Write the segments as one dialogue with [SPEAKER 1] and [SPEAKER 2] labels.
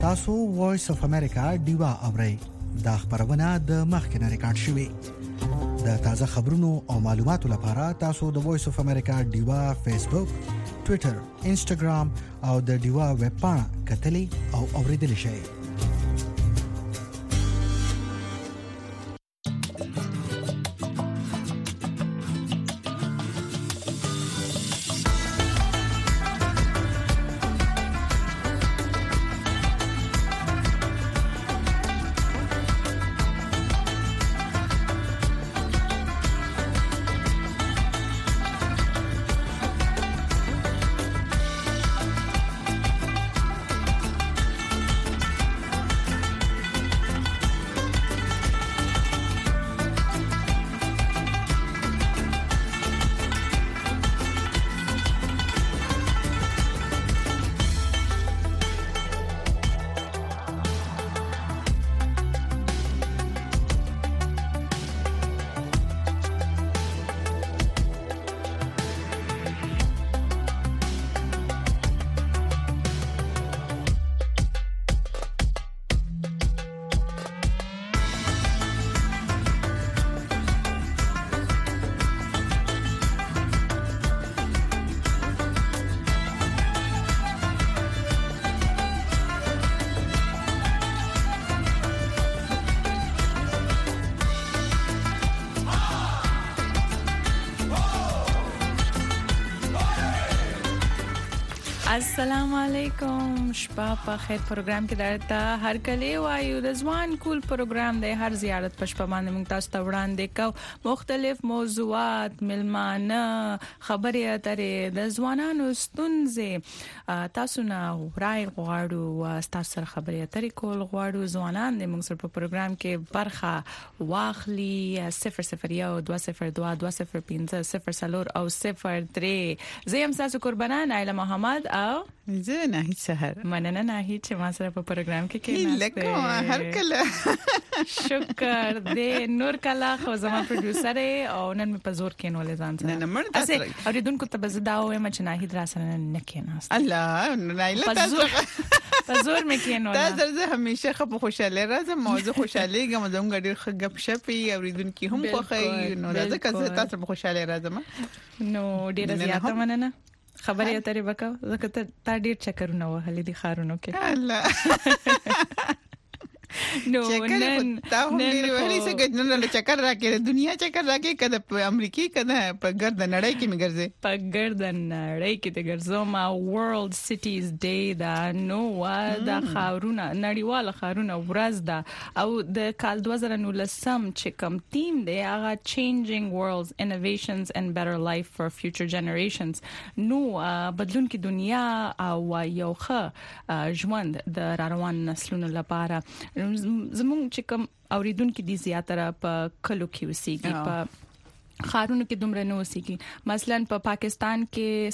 [SPEAKER 1] تاسو وایس اف امریکا دیوا اورئ دا خبرونه د مخکنه ریکارډ شوی د تازه خبرونو او معلوماتو لپاره تاسو د وایس اف امریکا دیوا فیسبوک ټوئیټر انسټاګرام او د دیوا ویب پاڼه کتلی او اوریدل شئ
[SPEAKER 2] السلام علیکم شپه په خیر پروګرام کې درته هر کله وایو د ځوان کول پروګرام د هر زیارت پښپ باندې موږ تاسو ته وړاندې کو مختلف موضوعات ملمانه خبرې اترې د ځوانانو ستونزې تاسو نه راي غواړو تاسو سره خبرې اترې کول غواړو ځوانان د موږ سره په پروګرام کې برخه واخلي 00120220500 او 03 زم تاسو قربانان عائله محمد او
[SPEAKER 3] زه نه هیڅ سحر
[SPEAKER 2] مننه نه هیڅ ما سره په پروګرام کې کې
[SPEAKER 3] لکه هر کله
[SPEAKER 2] شکر دې نور کلا خو زما پروډوسر او نن په زور کې نو لزان سره
[SPEAKER 3] نه مرته
[SPEAKER 2] اسه اوریدونکو ته بزداو ما چې نه هیڅ راسره نه کېناست
[SPEAKER 3] الله نایله تاسو
[SPEAKER 2] په زور مې کېنو
[SPEAKER 3] تاسو زه همیشه خو خوشاله راځم موضوع خوشاله ګم زموږ ډېر غپ شپي اوریدونکو هم خوښي نو راځه تاسو خوشاله راځم
[SPEAKER 2] نو ډېر زیاته مننه خبرې اترې وکاو زکه تا ډیر چکرونه وهلې دي خارونو کې
[SPEAKER 3] الله
[SPEAKER 2] نو
[SPEAKER 3] نن ویلي څنګه نن له چکر راکې دنیا چکر راکې کده په امریکای کده په ګرد نړۍ کې مګرځي
[SPEAKER 2] په ګرد نړۍ کې د ګرځوما ورلد سټیز ډے دا نو دا خارونه نړیواله خارونه ورځ دا او د کال 2019 چې کوم تیم دی هغه changing worlds innovations and better life for future generations نو بدلون کې دنیا او یو ښه ژوند د روان نسلونو لپاره زموږ چې کوم اوریدونکو دي زیاتره په کلو کې وسیږي په خارونو کې دومره نه وسیږي مثلا په پاکستان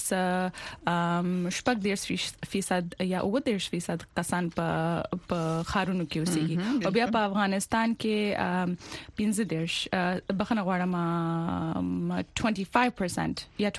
[SPEAKER 2] کې شپږ 10% یا 10% کسان په خارونو کې وسیږي او بیا په افغانستان کې 15 بخنه غواړم 25% یا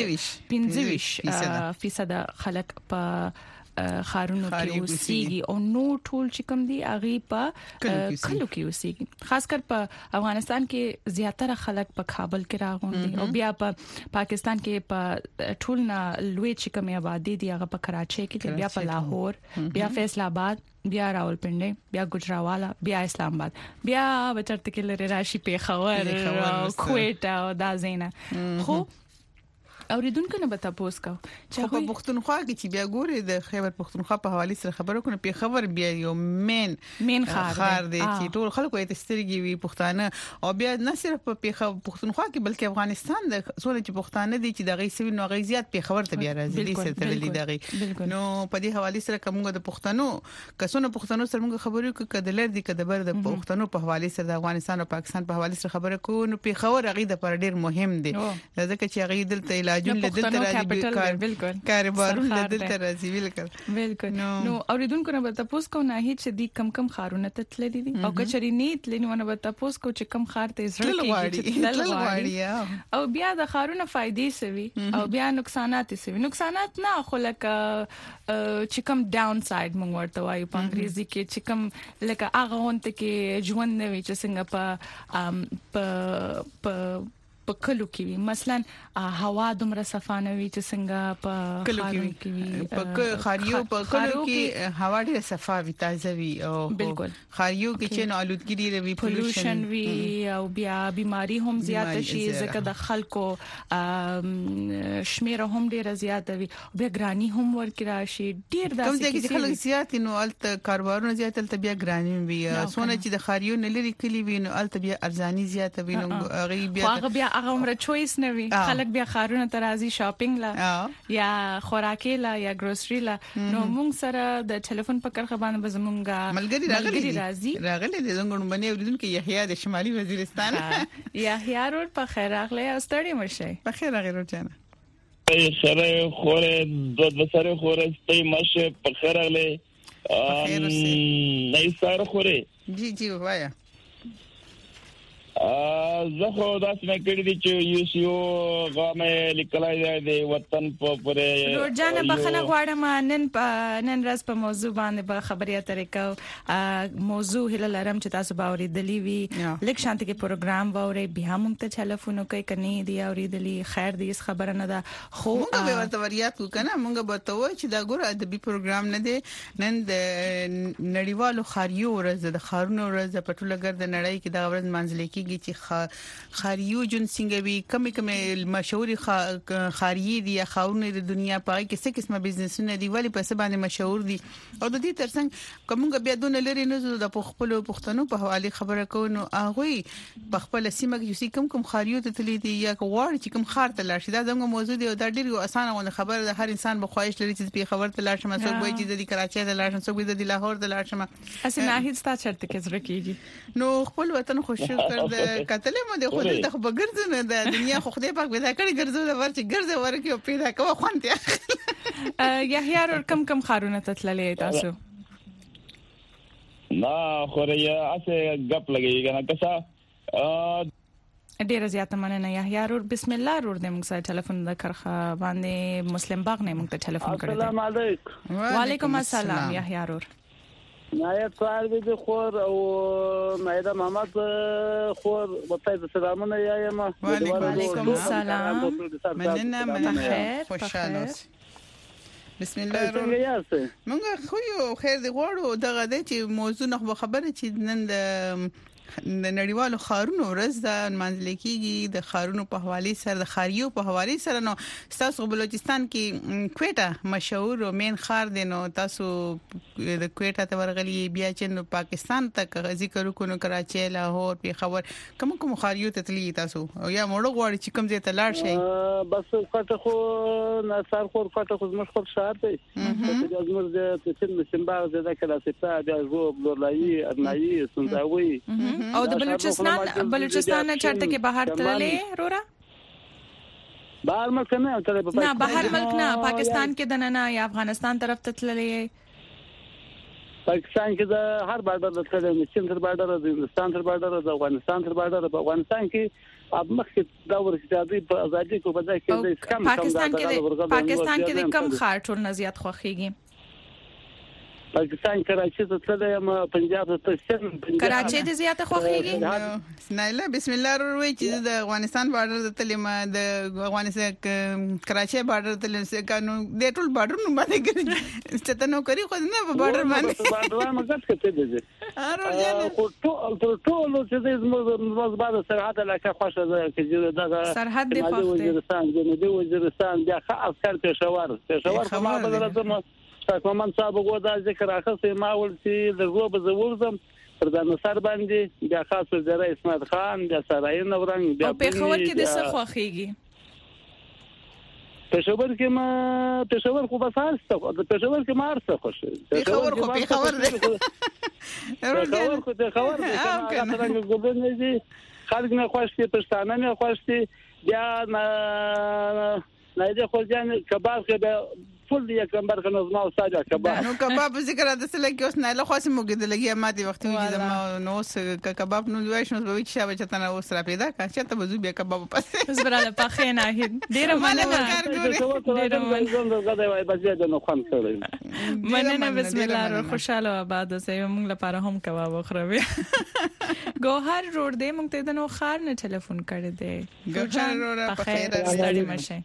[SPEAKER 2] 25% خلک په خارونو کې وسیږي او نو ټول چې کوم دي اغي په کلو کې وسیږي خاص کر په افغانستان کې زیاتره خلک په کابل کې راغونډي او بیا په پاکستان کې په ټول نه لوی چې کوم آبادی دي هغه په کراچۍ کې بیا په لاهور بیا فیصل آباد بیا راولپنډي بیا ګجراوالا بیا اسلام آباد بیا بچرته کې لري راشي پیښور کویټه او دا زینه خو اوریدونکو نه به تاسو کو
[SPEAKER 3] چې په پښتونخوا کې چې بیا ګوري د خیبر پښتونخوا په حواله سره خبرو کنه په خبر بیا یو مین خار دی چې ټول خلکو یې تسترګي وي پښتانه او بیا نه صرف په پښتونخوا کې بلکې افغانستان د سولې چې پښتانه دي چې دغه سوي نو غي زیات په خبر ته بیا راځي دي سره تللی دغه نو په دې حواله سره کومه د پښتنو کسونه پښتنو سره موږ خبرو کوو کده لر دي کده بر د پښتنو په حواله سره د افغانستان او پاکستان په حواله سره خبره کوو نو په خبر غي د پر ډیر مهم دي ځکه چې غي دلته علاجون لیدل تر راځي
[SPEAKER 2] بالکل
[SPEAKER 3] کاروبارونه لیدل تر راځي
[SPEAKER 2] بالکل نو اوریدونکو نه به تاسو کو نه هیڅ دي کم خارونه ته تللی دي او کچري نیت لنیونه به تاسو کو چې کم خار ته زړه کېږي او بیا د خارونه فائدې سوي او بیا نقصانات سوي نقصانات نه خو لکه چې کم ډاون ساید مونږ ورته وایو په انګریزي کې چې کم لکه هغه وانت کې ژوند نه وي چې څنګه په کلو کې وي مثلا هوا دومره صفانه وي چې څنګه په
[SPEAKER 3] کلو کې وي په خاریو په کلو کې هوا ډېره صفا وي تازه وي او
[SPEAKER 2] بالکل
[SPEAKER 3] خاریو کې چې نو آلودګي ډېره وي
[SPEAKER 2] پولوشن وي او بیا بیماری هم زیات شي ځکه د خلکو شمیر هم ډېره زیات وي بیا ګرانی هم ورکړي راشي ډېر داسې
[SPEAKER 3] کوم ځای کې خلک زیات نو الته کاروبارونه زیات الته بیا ګرانی وي سونه چې د خاریو نه لري کلی وي نو الته بیا ارزاني زیات وي نو
[SPEAKER 2] هغه بیا هغه عمر چويس نه وي خلک بیا خارونه ترازی شاپینګ لا یا خوراکي لا یا ګروسري لا نو موږ سره د ټلیفون په کرخه باندې بزمونګه
[SPEAKER 3] ملګری راغلي د زنګون باندې اوریدونکو یحیی د شمالي وزیرستان
[SPEAKER 2] یحیی روډ په خیر راغلی او ستړي مشه
[SPEAKER 3] په خیر راغلی جانه
[SPEAKER 4] سره خوره د سره خوره ستړي مشه په خیر راغلی نه سره خوره
[SPEAKER 3] جی وایا
[SPEAKER 4] زه خو داسې مې کړی دي چې یو غامه لیکلای دی وطن په پرې
[SPEAKER 2] روزانه بخنه غواړم نن ورځ په موضوع باندې به خبرې اترې موضوع هله لرم چې تاسو باوري دلی وی لیک شانتي کې پروګرام باوري بیا موږ ته ټلیفون کوي کني دی اوري دلی خیر دې خبره نه ده خو
[SPEAKER 3] موږ به ورته وریات وکنه موږ به ته وای چې دا ګور ادبي پروګرام نه دی نن د نړیوالو خاریو ورځ د خارونو ورځ په ټوله ګرد نړۍ کې دا ورځ منځل کې چې خاریو جون څنګه وی کم مشهور خاریي دي یا خاورونه د دنیا په کې څه قسمه بزنسونه دي ولی په څه باندې مشهور دي او د دې ترڅنګ کومه بیا دونه لري نه د خپل پښتنو په حواله خبره کوو هغه په خپل سیمه کې کوم خاریو ته تللی دي یا غواړي چې کوم خار ته لاړ شي دا زموږ موضوع دی او دا ډیره اسانه خبره ده هر انسان به خواهش لري چې په خبر ته لاړ شي څوک وایي چې د کراچۍ ته لاړ شي څوک وایي د لاهور ته لاړ شي
[SPEAKER 2] اسنه هیڅ تا چرته کې زړه کیږي
[SPEAKER 3] نو خپل وطن خوشو کړ کتلې مو د خو دې ته بغرځ نه د دنیا خو خدای پاک پیدا کړی ګرځو د ورچ ګرځي ورکه پیدا کوه خوانته
[SPEAKER 2] یحیی ور کم خارونه تتللې تاسو
[SPEAKER 4] نا خوریا اسه غپ لګیږي نه کسا
[SPEAKER 2] ډیر زیات مننه یحیی ور بسم الله ور دې موږ سره ټلیفون د کرخه باندې مسلم باغ نه موږ ته ټلیفون کړی
[SPEAKER 4] السلام علیکم
[SPEAKER 2] وعلیکم السلام یحیی ور
[SPEAKER 4] نایب صاحب د خور او مایده محمد خور وتای سلامونه یایم
[SPEAKER 2] وعلیکم السلام
[SPEAKER 3] مننه خوشاله بسم الله الرحمن موږ خو یو خیر دی غواړو دغه د چې موضوع نه خبره چې نن د نړیوالو خارونو ورځ د منځل کېږي د خارونو په حواله سره د خاریو په حواله سره نو تاسو بلوچستان کې کوټه مشهور او مین خار دی نو تاسو د کوټه ته ورغلی بیا چې نو پاکستان ته ذکر وکړو کراچۍ لاهور پیښور کوم خاریو ته تللی تاسو او یا موږ غواړو چې کوم ځای ته لاړ شئ
[SPEAKER 4] بس کوټه خو نصار خور کوټه خو زموږ خپل شهر دی چې زموږ د تسل سیمبار د کلاسیکا د جو بلورلای ارنایي سنداوي
[SPEAKER 2] او د بلوچستان چرته کې بهر تللې رورا
[SPEAKER 4] بهر ملک نه
[SPEAKER 2] بهر ملک نه پاکستان کې دنه یا افغانستان طرف ته تللې
[SPEAKER 4] پاکستان کې د هر بارډر د تللې سنټر بارډر د هندستان تر بارډر د افغانستان تر بارډر په افغانستان کې اب مخکې دا ورسېدای په ازادي کو په ځای کې د کم
[SPEAKER 2] پاکستان کې د کم خار ټول نزيات خوخيږي
[SPEAKER 4] پاکستان کراچۍ ته تللی یم پنجاب ته تللی
[SPEAKER 2] کراچۍ د زیاته خوخيږي
[SPEAKER 3] نایله بسم الله وروي چې د افغانستان بارډر ته تللی ما د افغانستان کراچۍ بارډر ته تللی کانو د ټول بارډر نو باندې ګرځي چې ته نو کوي خو نه په بارډر باندې
[SPEAKER 4] بارډر ما ګټ کته دي خو ټول چې د موږ بعد سرحد علاقه خوښه ده چې دا
[SPEAKER 2] سرحد دی خوښه
[SPEAKER 4] د وزیرستان بیا عسكر پېښور ما بدل زما کومن صاحب غوډه ذکر اخصه ما ول چې د غوبه زورزم پر د نصر باندې بیا خاص وزیر اسمت خان د سراین نورنګ
[SPEAKER 2] بیا په خبر کې د څه خوخيږي
[SPEAKER 4] پېښور خو بس هرڅه د پېښور کې مارڅه خوشي
[SPEAKER 3] پېښور
[SPEAKER 4] د خبر څنګه ګوبنه دي خلک نه خوښتي پښتانه نه خوښتي بیا نایده خلجان کباب که به فل یک نمبر کنه ما استاد کباب
[SPEAKER 3] نو کباب ذکر د سله کې اوس نه له خاصه موګه د لګي ما دی وخت وي زما نو اوس کباب نو دوی شنو به چې شابه چته اوس را پیدا کا چې ته بزو بیا کباب پسې
[SPEAKER 2] بس براله پخې نه ډیر مننه بسم الله خوشاله آباد اوسئ موږ لپاره هم کباب وخوروي ګوهر روډ دې موږ ته د نو خار نه ټلیفون کړی دی
[SPEAKER 3] ګوهر روډ په خیر
[SPEAKER 2] ستړي مشه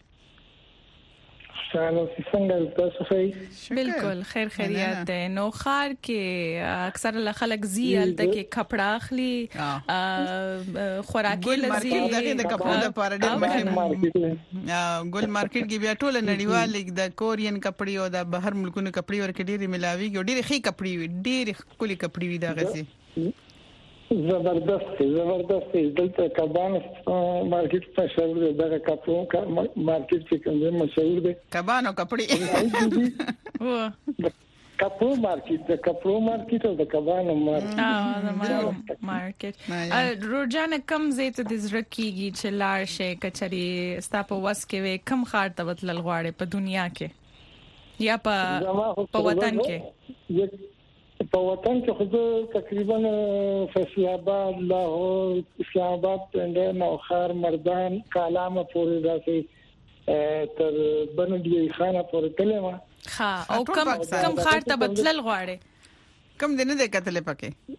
[SPEAKER 5] سلام څنګه تاسو ښه
[SPEAKER 2] بالکل خیر خیریت ده نو خار کې اکثر خلک زیل ته کې کپڑا اخلي خوراکي لذي
[SPEAKER 3] د کپړو لپاره ډېر مهم ګل مارکیټ کې بیا ټول نړیوال د کورین کپړې او د بهر ملکونو کپړې ورکې ډېر ملاوي ډېر ښه کپړې ډېر کولي کپړې وي دا غسي
[SPEAKER 5] زبردست دلته کبان مارکیټ په شهر دی دا کپړو مارکیټ کې کوم مشهور دی
[SPEAKER 3] کبانو کپړې
[SPEAKER 5] کپړو مارکیټ او د کبانو
[SPEAKER 2] مارکیټ روزانه کم زیت د زړکیږي چې لار شي کچري ستاپ وس کې کم خار ته وتل غواړي په دنیا کې یا په وطن کې
[SPEAKER 5] په وطن کې خو تقریبا فیصل آباد لاهور اسلام آباد پنده نوخار مردان کالامه پورې راځي تر بنډي خانه پورې کلمه
[SPEAKER 2] ها او کم خار ته بدلل غواړي
[SPEAKER 3] کم دنه د کتل پکې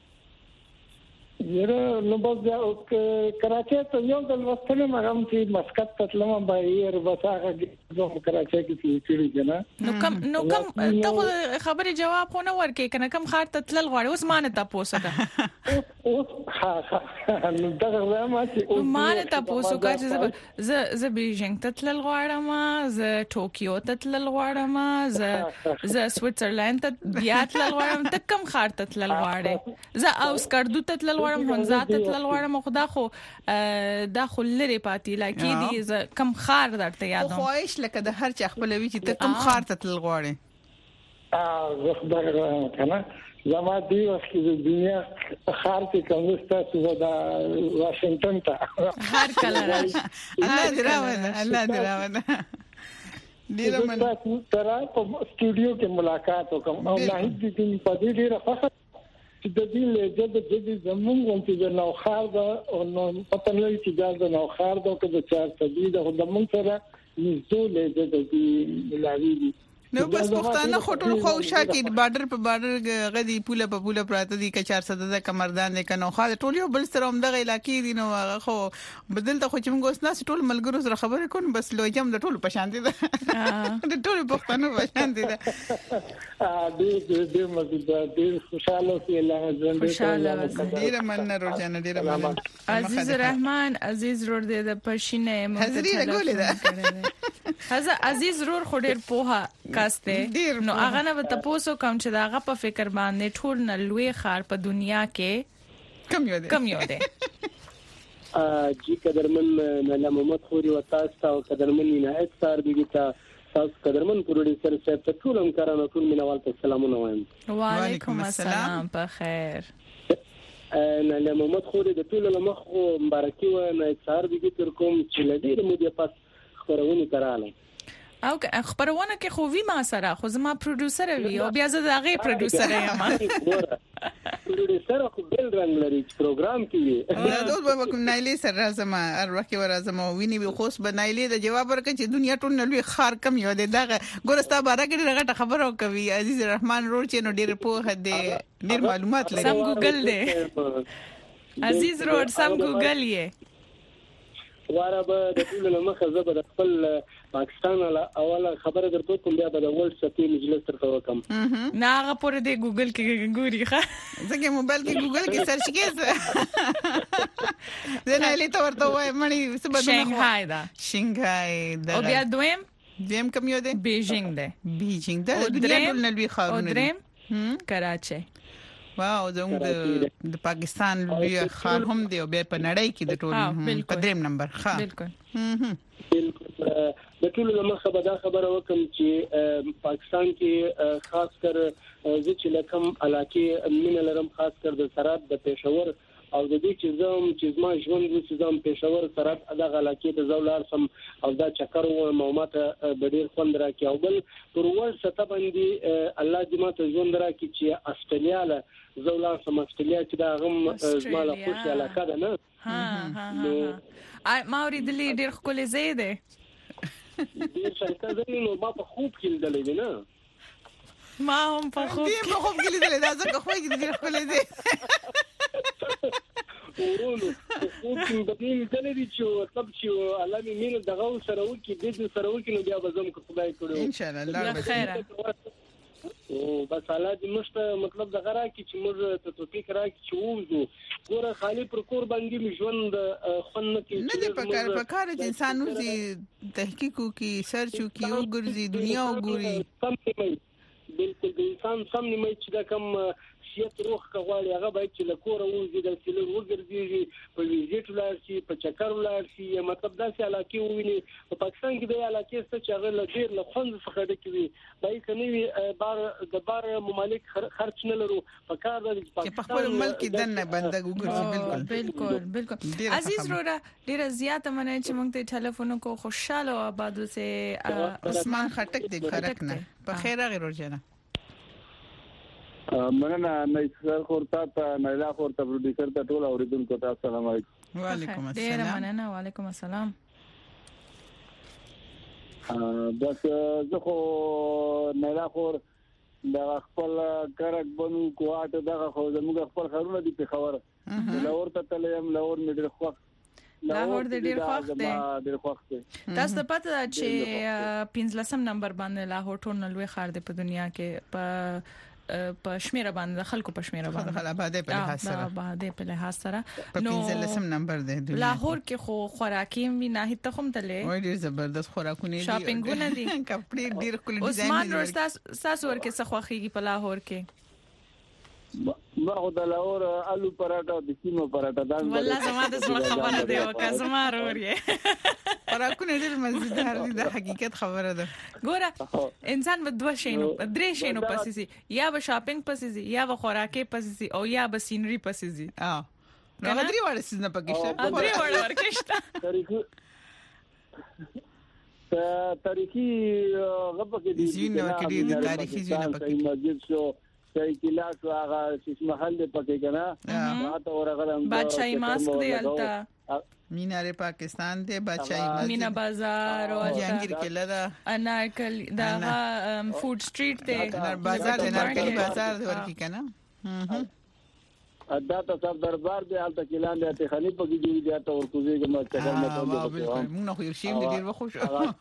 [SPEAKER 5] یره نو بس کراچي ته یو د وختونه مګم چې مسقط تلمه بایر وساغه د کراچي کې چیرې کنه
[SPEAKER 2] نو کم ته خبره جواب خو نه ورکې کنه کم خار ته تلل غواړي اوس مانه تاسو ده
[SPEAKER 5] ها نو دا ما چې
[SPEAKER 2] مانه تاسو کاږي ز بیجینګ ته تلل غواړم ز ټوکیو ته تلل غواړم ز سویټزرلند ته بیا تلل غواړم ته کم خار ته تلل غواړي ز اوسکردو ته تلل هنزات تلل غواړم خدا خو دا خو لري پاتې لکه دي کم خار درته یادوم
[SPEAKER 3] خواهش لکه د هر چا خپل وی چې ته کم خار ته تلل غواړي
[SPEAKER 5] زه خبره کنه زما دی وخت د دنیا خار کې کوم تاسو د واشنگټن ته
[SPEAKER 2] هر کله راځي
[SPEAKER 3] الله دراوونه ډیر من
[SPEAKER 5] ترا په سټوډیو کې ملاقات وکم او نه دې په دې ډیره فخر چې د دې له جدي زمونږ چې نو خار دا او نو پته نه چې دا نو خار دا که د 4 صدې د زمونږ سره نږدې له جدي ملاوي دي
[SPEAKER 3] نو بس پښتانه خټول خوشا کې بارډر په بارډر غدي پوله په پوله پراته دي که 400 د کمردان د کنو خاله ټول یو بل سره هم دغه علاقې دي نو خو بدل ته خو چې موږ اوس نه ټول ملګرو سره خبرې کوو بس لوجم د ټول په شان دي د ټول پښتانه په شان دي
[SPEAKER 5] دې مزه دې خوشاله سي الله
[SPEAKER 2] خوشاله
[SPEAKER 3] ډیر من روزانه ډیر من
[SPEAKER 2] عزیز رحمان عزیز رور دې د پښینه
[SPEAKER 3] حاضرې رګولې ده
[SPEAKER 2] هزه عزیز رور خو ډیر پوها کاسته نو هغه نه تاسو کوم چې داغه په فکر باندې ټول نه لوی خار په دنیا کې کم یو ده
[SPEAKER 6] جی قدرمن ملا محمد خوري و تاسو او قدرمن نه اکثر دیګه تاسو قدرمن پروډوسر صاحب ته ټول همکارانو ټول مینوال ته سلامونه وایم
[SPEAKER 2] وعلیکم السلام په خیر
[SPEAKER 6] ملا محمد خوري د ټول لمخ مبارکي و نه اکثر دیګه تر کوم چې لدی مو پاس خبرونه کراله
[SPEAKER 2] او خبرونه کې خو وی ما سره خو زما پروډوسر وی او بیا زه دغه پروډوسر یم
[SPEAKER 6] پروډوسر خو بل رنگ لري پروګرام کې
[SPEAKER 3] دا ټول به کوم نایلی سره زما ارواکه ورازم ویني به خوش بنایلی د جواب ورکړي چې دنیا ټول نلوي خار کم یو دی دغه ګورستا بارا کې دغه خبرو کوي عزیز رحمان روړ چې نو ډیر په هده ډیر معلومات لري
[SPEAKER 2] سم ګوګل دی عزیز روړ سم ګوګل یې
[SPEAKER 6] واره د ټول لمخه زبر خپل پاکستان اوله خبره درته کوم بیا د ورلد سپی مجلس تر وکم
[SPEAKER 2] نه هغه پورې د ګوګل کې ګوري ښه
[SPEAKER 3] ځکه موبایل کې ګوګل کې سرچ کړئ زه نه لیته ورته وای مړی څه بدل
[SPEAKER 2] شنګهای دا
[SPEAKER 3] شنګهای
[SPEAKER 2] او بیا دویم
[SPEAKER 3] کوم یو دی بیجینګ دا دنیا ټول نلوي خارونه
[SPEAKER 2] او دریم کراچي
[SPEAKER 3] واو د پاکستان لوی خار هم دی او په نړۍ کې د ټول په دریم نمبر ښه
[SPEAKER 2] بالکل
[SPEAKER 6] د ټول لمخه به دا خبره وکم چې پاکستان کې خاص کر چې لکم علاقې من لرم خاص کر د سرحد د پېښور او د دې چې ما ژوند چې زم پېښور سره دغه علاقې ته زولار سم او دا چکر و ماته ډېر خوند راکې او بل پر ور ستا باندې الله دې ماته ژوند راکې چې استرالیا له زولار سم استرالیا چې دا غم زماله خوشي علاقه ده نه
[SPEAKER 2] ما اوریدلې ډېر خولې زیاده
[SPEAKER 6] ډېر څنګه نو ما په خوب کې لیدلې نه
[SPEAKER 2] ما هم په خوب
[SPEAKER 3] کې لیدلې دا ځکه خو کې ډېر خولې زیاده
[SPEAKER 6] ورونو خو کې د دې لیدلې چې مطلب چې الله مې مين دغه سره وکي د دې سره وکي نو بیا به زم خدای کړو
[SPEAKER 3] ان شاء الله الله
[SPEAKER 2] خیر
[SPEAKER 6] او بس الله دې مشته مطلب دغه راکې چې موږ ته توفیق راکې چې ووزو ګوره خالی پر کور باندې ژوند خون نه کې
[SPEAKER 3] نه دې پکار چې انسان وزي تحقیق کوي سرچ کوي او ګرځي دنیا وګوري
[SPEAKER 6] بالکل د انسان سم نیمه چې دا کم شیت روح کغواړي هغه باید چې له کور وځي د سیلور وګرځي په ویزیټ ولر شي په چکر ولر شي مطلب داسې علاقې وویني په پاکستان کې د علاقې څخه چې هغه له ډیر له خوند څخه ډکوي دای کني بار ممالک خرچ نه لرو په کار د
[SPEAKER 3] پاکستان په خپل ملک دنه بنده وګرځي
[SPEAKER 2] بالکل عزیز روړه ډیر زیاته مننه چې موږ ته ټلیفون کو خوشاله او آباد اوسه
[SPEAKER 3] عثمان خټک دې خرک نه په خیر غیر ورجنه
[SPEAKER 4] مننه نایسر خورتا ته نایلا خورتا پروډوسر ته ټول اوریدونکو ته السلام علیکم
[SPEAKER 3] وعلیکم السلام
[SPEAKER 2] ډیر مننه وعلیکم السلام
[SPEAKER 4] بس زه خو نایلا خور د خپل کرک بنو کوټه دغه خو زموږ خپل خبرونه دي په خبره لاور ته تلم لاور مې ډیر خوښ
[SPEAKER 2] لاهور د ډیر خوښ دی تاسو ته پته ده چې 15 نمبر باندې لاهور ټول لوی ښار دی په دنیا کې په شمیره باندې خلکو په شمیره باندې
[SPEAKER 3] آبادی په لحاظ سره
[SPEAKER 2] نو
[SPEAKER 3] 15 نمبر دی
[SPEAKER 2] لاهور کې خو خوراکي وی نه هیڅ تخم تلې
[SPEAKER 3] وای ډیر زبردست خوراکونه دي
[SPEAKER 2] شاپینګونه دي
[SPEAKER 3] کپڑے ډیر کول ډیزاین
[SPEAKER 2] عثمان روستا ساس ورکه څه خوخيږي په لاهور کې
[SPEAKER 4] ما خو د لاهور آلو پراټا د سیمو پراټا دا
[SPEAKER 2] والله زما د زړه خبره دی وکړه زما روري
[SPEAKER 3] خوراکونه ډیر مزیدار دي د حقیقت خبره ده
[SPEAKER 2] ګوره انسان به دوه شینو درې شینو پسې سي یا به شاپینګ پسې سي یا به خوراکي پسې سي او یا به سینری پسې سي
[SPEAKER 3] نو درې وړ سيزنه پکې شته
[SPEAKER 2] درې وړ ورکشته
[SPEAKER 4] تاریخي غبه کې دي
[SPEAKER 3] زینو کې دي تاریخي زینو پکې
[SPEAKER 4] مسجد شو چې کلاس هغه چې محل پکې کنه ماته ورغلم
[SPEAKER 2] بادشاہي ماسک دی التا
[SPEAKER 3] مینار پاکستان دی بادشاہي ماسک
[SPEAKER 2] مینا بازار او
[SPEAKER 3] جهانگیر کله دا
[SPEAKER 2] انارکل دا فود سټریټ دی
[SPEAKER 3] بازار انارکل بازار ورکی کنه
[SPEAKER 4] ادا ته سب دربار دی الته کلان دی ته خلیفہ کې دی ته ورکوځي کوم څه کوم
[SPEAKER 3] بالکل موږ خو یو شیم ډیر وخوش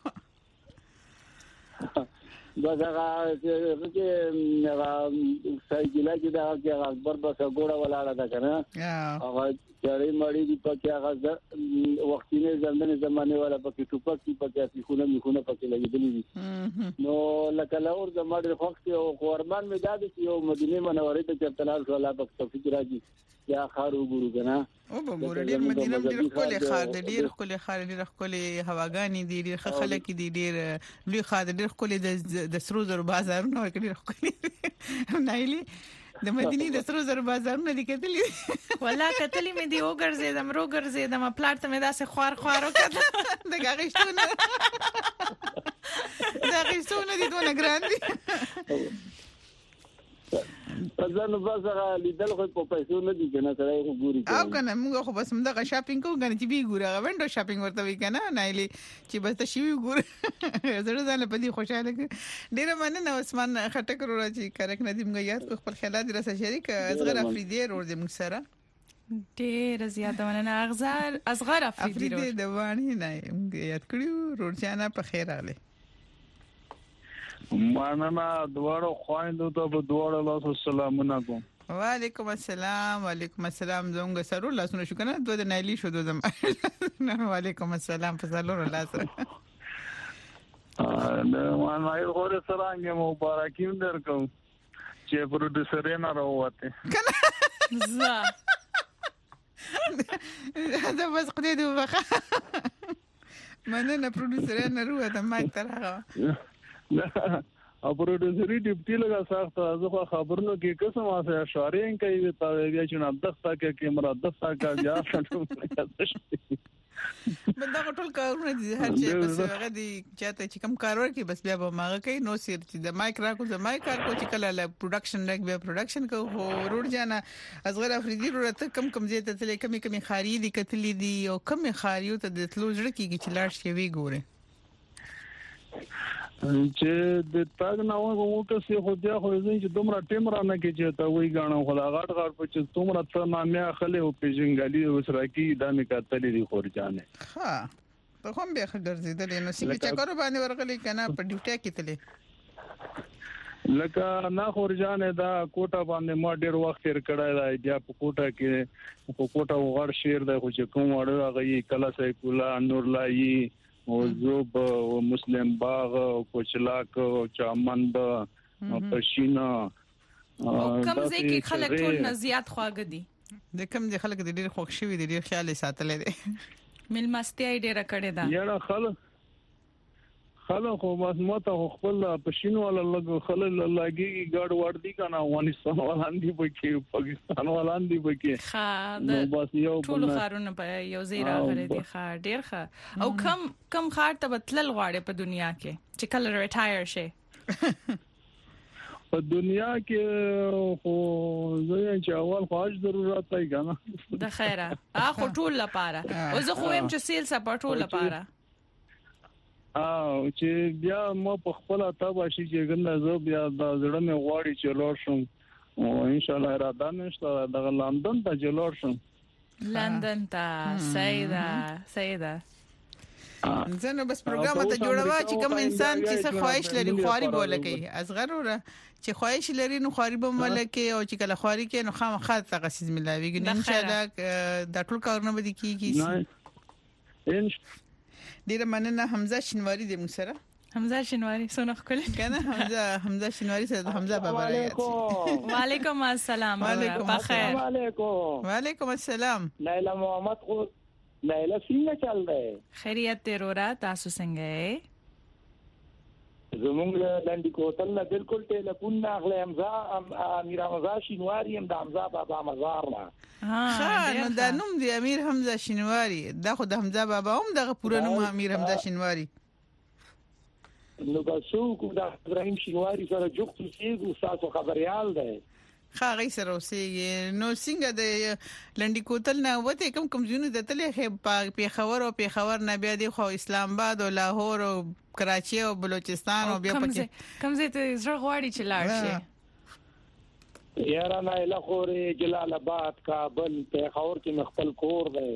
[SPEAKER 4] دا هغه چې سایکل کې دا اکبر بس ګوړه ولاړه ده کنه هغه چاري مړی دی په کې هغه وختینه زمانه والا پکې ټوپک پکې خونه پکې لګېدلې دي نو لکه لاور د ماډل خوښ او خورمان می داد چې یو مدینه منورې ته چرتلال شو الله پاک توفیق راځي یا خارو ګورو کنه
[SPEAKER 3] او ګورو ډیر مدینه ډیر خپل خار ډیر خپل خار ډیر خپل هواګانی دي ډیر خلک دي ډیر لوی خار ډیر خپل د سرو زر بازارونه ډیر خپل نایلی د مدینه د سرو زر بازارونه دي کتلی
[SPEAKER 2] والله کتلی مې دی وګرځیدم روګرځیدم پلاټ ته مې داسې خوار وکړه
[SPEAKER 3] د غیشتونه دي دونه ګران دي
[SPEAKER 4] ځنه بس هغه لیدل خو په پیسو نه دي کنه سره یو ګوري
[SPEAKER 3] او کنه موږ خو بس موږ شاپینګ کوو کنه چې بي ګوره وینډو شاپینګ ورته وی کنه نایلی چې بس ته شي ګوره زړه ځان په دې خوشاله ډیر مننه عثمان خټک ورو چې کرک ندیم غیات کو خپل خیالات راسه شریک اصغر افریدی ور دې موږ سره
[SPEAKER 2] ډیر زیاته مننه اصغر افریدی
[SPEAKER 3] د وانی نه یاد کړیو روزانه په خیر اله
[SPEAKER 4] مننه دوړو خويندو ته په دوړو لاس السلامونه کوم
[SPEAKER 3] وعلیکم السلام زونګ سره لاسونه شو کنه دوه نایلی شو دوه وعلیکم السلام په سلام الله سره
[SPEAKER 4] نو ما یو غوړ سره انګه مبارکي درکوم چې پروډوسر یې نه راوته
[SPEAKER 3] دا بس خدای دې وبخه مننه پروډوسر یې نه راوته ما تر هغه
[SPEAKER 4] او پروډوسري ډیپټي لگا ساخته ازخه خبرونو کې قسم واسه اشاره کوي ته بیا چې نه دغه کې کیمرا دغه کا بیا څه
[SPEAKER 3] بندا ټول کارونه دي هر چې بس هغه دي چاته چې کم کار ورکي بس بیا به ماغه کوي نو سیر چې د مایک راکو د مایک کار کو چې کله له پروډکشن لګ بیا پروډکشن کو ورور جانا اصغر افریدي ورته کم زیاته تلې کمی خاري دي کتلې دي او کم خاریو ته د تلو ځړ کیږي چې لاړ شي وی ګوره
[SPEAKER 4] چې د تاګ نو وګه سي خو بیا خو چې دومره ټیم را نه کې چې ته وی غاڼو خلا غاټ په چې دومره ته نامه خله او پیژنګالي وسره کې د میکاتلې دي خورجانه
[SPEAKER 3] ها په کوم بیا خګرځیدل نو سې چې کارو باندې ورغلې کنه په ډیوټي کې تلې
[SPEAKER 4] لکه نه خورجانه دا کوټه باندې ما ډیر وخت تیر کړای دا بیا په کوټه کې په کوټه وغړ شیر د خو چې کوم وړ هغه کلا سیف الله نور لای او زوب او مسلم باغ او کوچلاک او چامند پښینا
[SPEAKER 2] او کوم ځای کې خلک ټول نه زیات خواږه دي
[SPEAKER 3] د کوم ځای خلک ډیر خوښ شوي دي ډیر خیال ساتلې دي
[SPEAKER 2] ملمستیا ډیره کړې ده
[SPEAKER 4] یاره خلک خو مته خپل پښینو ولا لګ خلل لګي ګاډ ور دي کنه افغانستان ولاندې پکې پاکستان ولاندې پکې
[SPEAKER 2] نو بس یو ټول خارونه په یو ځای راغلي دي خار ډیر ښه او کم خار ته بتلل غواړي په دنیا کې چې کله ریټایر شي
[SPEAKER 4] په دنیا کې خو زه چې اول خواج ضرورت پای کنه
[SPEAKER 2] د خیره اخو ټول لپاره او زه خو هم چې سیل سپورټ ټول لپاره
[SPEAKER 4] چې بیا ما په خپل تابع شي چې ګنده زه بیا د زړه مې غواړي چې لور شم او ان شاء الله اراده نشته د لندن ته چې لور شم
[SPEAKER 2] لندن ته سیدا
[SPEAKER 3] زنه بس پروګرام ته جوړوا چې کوم انسان چې څه خواهش لري خواري بوله کوي اصغر وره چې خواهش لري نو خواري به ملکه او چې کله خواري کوي نو خامخا تغسیز ملاويږي ان شاء الله د ټول کارونه به کیږي
[SPEAKER 4] ان
[SPEAKER 3] ډیره مننه حمزه شینواری د موږ سره
[SPEAKER 2] حمزه شینواری سونه خپل
[SPEAKER 3] کنه حمزه شینواری سره حمزه بابا راځي
[SPEAKER 2] وعلیکم السلام بخیر
[SPEAKER 3] وعلیکم السلام
[SPEAKER 6] لیلا محمد خو لیلا څنګه چل دی
[SPEAKER 2] خیریت ته رورا تاسو څنګه یې
[SPEAKER 6] زمونږ لاندې کوتل نه بالکل ټلیفون نه اغله حمزه امیر حمزه شینواری هم د حمزه بابا مزار نه
[SPEAKER 3] نو دا نوم دی امیر حمزه شینواری دا خو د حمزه بابا هم دغه پوره نوم امیر حمزه شینواری
[SPEAKER 6] نو تاسو کو د ابراهيم شینواری سره جوړ کیږي تاسو خبريال دی
[SPEAKER 3] خاغي سره اوسېږي نو څنګه د لنډي کوتل نه وته کوم ځونه د تلې په خبر نه بیا دی خو اسلام آباد او لاهور او کراچي او بلوچستان او بیا پکې
[SPEAKER 2] کوم ځای ته زړه غواړي چې لاړ شي
[SPEAKER 6] یاره نه لخورې جلال آباد کابل پیښور کې مخبل کور دی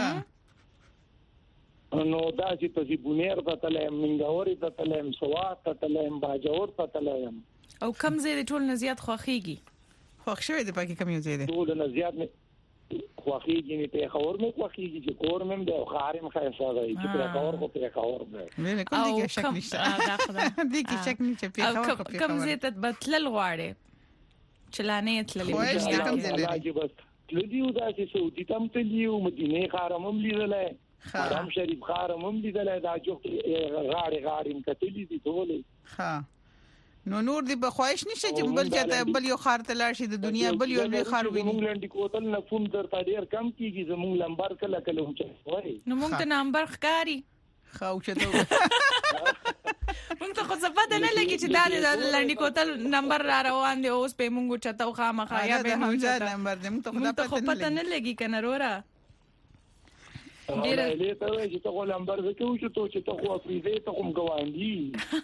[SPEAKER 6] نو دا چې تاسو بونیر ته تلم منګوري ته تلم سوات ته تلم باجوړ ته تلم
[SPEAKER 2] او کم زیات ټول نه زیات خوخيږي
[SPEAKER 3] خوښ شوی دی پکې کم یو زیات
[SPEAKER 6] ټول نه زیات خوخيږي نه پیښور مې خوخيږي چې کور مې د خارم خاصه دی چې پیښور کو پیښور دی
[SPEAKER 3] مې کوم دي کې شک نشته دي کې شک نشته پیښور
[SPEAKER 2] کم زیات بتلل غواړي چلانه تللی
[SPEAKER 6] دی بس تللیو دا چې سعودي تم تللیو مدینه خارم هم لیدلې حرم شریف خارم هم لیدلې دا جو غاړي کتلې دي ټولې
[SPEAKER 3] ها نو نور دی په خواهش نشته چې بل چاته بل یو خار ته لاړ شي د دنیا بل یو لوی خار ویني
[SPEAKER 6] موږ لاندې کوتل نه فون درته ډیر کم کیږي زموږ لمبر کله وای
[SPEAKER 2] نو موږ ته نمبر ښکاری
[SPEAKER 3] خاوچته
[SPEAKER 2] موږ ته خو څه پته نه لګي چې دا د لاندې کوتل نمبر را روان دی اوس په موږ چته خامخا یا به موږ
[SPEAKER 3] نمبر دې موږ ته
[SPEAKER 2] پته نه لګي کنه رورا
[SPEAKER 6] ډیر له ته چې ته لمبر وکړو چې ته خو افریدې ته کوم ګواندی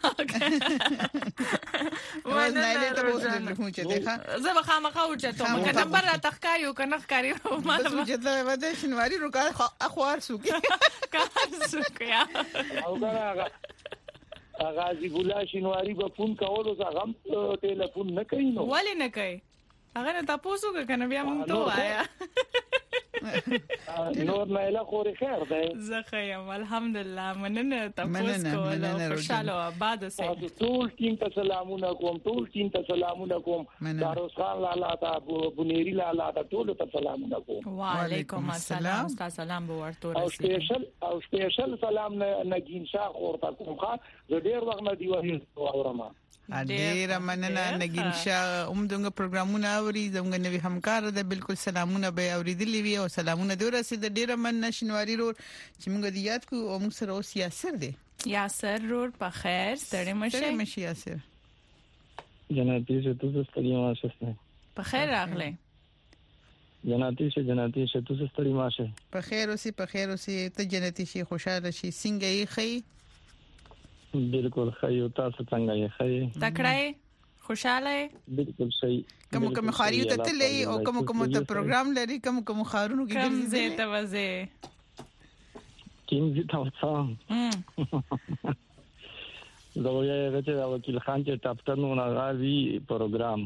[SPEAKER 3] نه له ته وځل نو چې ده
[SPEAKER 2] زه به خامخا وچته مګر نمبر را تخکایو کنه ښکاری
[SPEAKER 3] ما چې ته ودا شنواری رو کار اخوار سوکي
[SPEAKER 2] سوکیا
[SPEAKER 6] او هغه غازی ګولا شنواری په فون کولو څنګه ټلیفون نه کوي نو
[SPEAKER 2] ولی نه کوي هغه تاسو کنه بیا مونږ ته وایا
[SPEAKER 6] نور نه له خوري خیر دی
[SPEAKER 2] زه خیم الحمدلله مننه تاسو کوله خوشاله آباد اوسئ
[SPEAKER 6] ټول ټیم ته سلامونه کوم داروس خان لالا ته بنيري لالا ته ټول ته سلامونه کوم
[SPEAKER 2] وعلیکم السلام تاسو سلام به ورته
[SPEAKER 6] او سپیشل سلام نگین شاه ورته کوم ښه زه ډیر وخت نه دی وایي اورم
[SPEAKER 3] ډیر مننه نګین شاه اومدغه پروګرامونه اوري زموږ نوی همکار ده بالکل سلامونه به اوریدلی وي او سلامونه د ورسې ډیر مننه شینواری رور چې موږ د یاد کو او موږ سره اوس یاسر دی
[SPEAKER 2] یاسر رور په خیر ستړي
[SPEAKER 3] مشه یاسر
[SPEAKER 7] جناتی سے تو ستړي ماشه
[SPEAKER 2] په خیر راغله
[SPEAKER 7] جناتی سے تو ستړي ماشه
[SPEAKER 3] په خیر اوسې ته جنتی شي خوشاله شي څنګه یې خي
[SPEAKER 7] بالکل خیو تاسو څنګه یې خی
[SPEAKER 2] تکړه خوشاله
[SPEAKER 7] بالکل صحیح
[SPEAKER 3] کوم خاریو ته تللی او کوم ته پروګرام لري کوم خارونو کې
[SPEAKER 2] کوم زه ته وځه
[SPEAKER 7] کوم زه ته وځم زه یې راځه دا وکیل خان چې ټاپټنو غازي پروګرام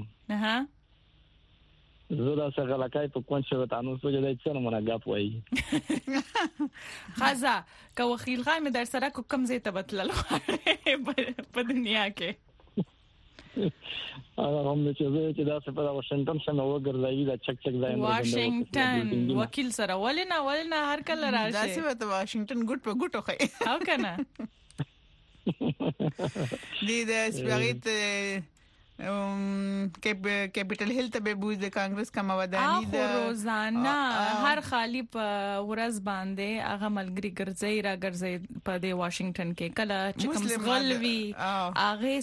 [SPEAKER 7] زه دا څنګه لکای په کوم څه وتانو سوجا دای څنګه مونږه غاپ وای
[SPEAKER 2] خزا کو وکیل خان مې در سره کوم زه ته بتلل په دنیا کې
[SPEAKER 7] هم چې دا څه په واشنگټن سره وګرځي دا چک ځای
[SPEAKER 2] نه واشنگټن وکیل سره ولنه هر کله راځي
[SPEAKER 3] دا څه په واشنگټن ګټ په ګټو خي
[SPEAKER 2] او کنه
[SPEAKER 3] دې د سپیریټ کیپټل هیل ته به بوز د کانګرس کومه وداني
[SPEAKER 2] د روزانه هر خالی په ورځ باندې هغه ملګری ګرځي په د واشنگټن کې کله چې کوم غلوي هغه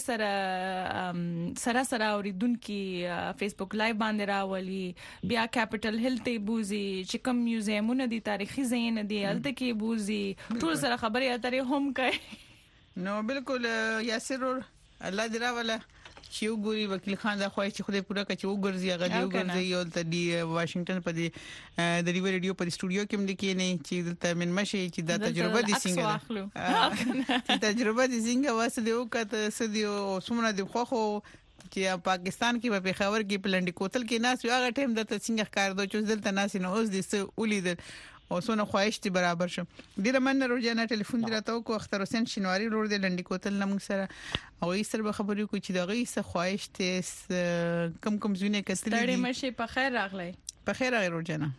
[SPEAKER 2] سره اوریدونکو فیسبوک لایو باندې راولي بیا کیپټل هیل ته بوزي چې کوم میوزیمونه دي تاریخي ځایونه دي هلته کې بوزي ټول سره خبرې اترې هم کوي
[SPEAKER 3] نو بالکل یاسر الله دې راوله چې وګوري وکیل خان دا خوای چې خوده پورا کچ وګرځي هغه دی وګرځي او ته دی واشنگټن په دی د ریو ریډیو په استودیو کې ملي نه چې د تمن مشي چې دا تجربه دي څنګه تجربه دي څنګه واسه دی وکړه سدي او سمونه دی خو چې پاکستان کې په خبر کې پلنډي کوتل کې ناس هغه ټیم د څنګه کار دوه چې دلته ناس نه اوس دي څه ولیدل او سونه خواهشتي برابر شو ډیر من روزانه ټلیفون درته کو اختر حسین شینواری رور د لنډي کوتل نم سره او یې سره خبرې کو چې دغه څه خواهشتي کم زونه کستلې
[SPEAKER 2] ستړي مشه په خیر راغلی
[SPEAKER 3] په خیر راغلی روزانه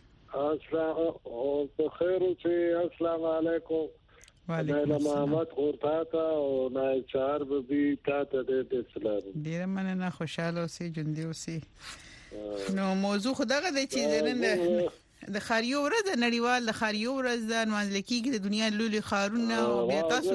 [SPEAKER 5] په خیر چې السلام علیکم وعلیکم محمد خورتا او ناچار بي تاسو د اسلام
[SPEAKER 3] ډیر مننه خوشاله اوسئ ژوندۍ اوسئ نو موضوع خدغه د چې نن د خاریو ورځ د نړیوال د خاریو ورځ د نوازل کېږي د دنیا لولي خارونه او بیا تاسو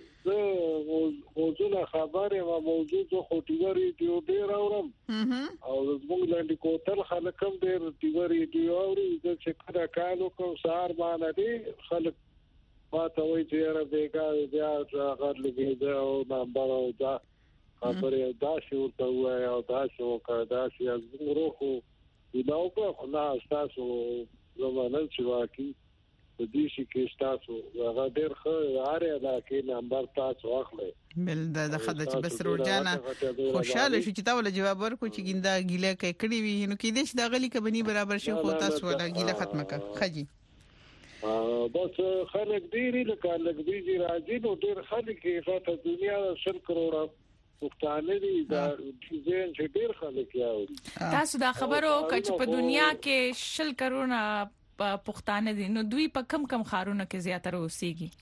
[SPEAKER 5] موضوع خبره او موضوع خو ټیګری دیو ډیر اورم او زموږ لاندې کوتل خلک هم ډیر ټیګری دیو اوري چې کله کالو کوم سهار باندې دي خلک ماته وایي چې را بیګا بیا غر لګي دا او نمبر او دا خبره دا شو ته وای او دا شو کدا چې از روحو دا په خنا تاسو زمانه چې واکي د دې شي کې تاسو هغه ډېر ښه اړه دا کې نمبر تاسو اخلي
[SPEAKER 3] بل د خدای چې بس روزانه خوشاله شو چې تاسو جواب ورکو چې ګندا ګیله کې کړی وي نو کې دې چې دا غلي کبني برابر شي خو تاسو ولا ګیله ختمه کړه خجی
[SPEAKER 5] بس خلک ډېر لکه دې راځي نو ډېر خلک کې په دنیا 100 کروڑ پښتانه دي دا ځین چې ډیر خلک یاوري
[SPEAKER 2] تاسو دا خبرو چې په دنیا کې 100 کروڑ پښتانه دي نو دوی په کم خارونو کې زیاتره اوسېږي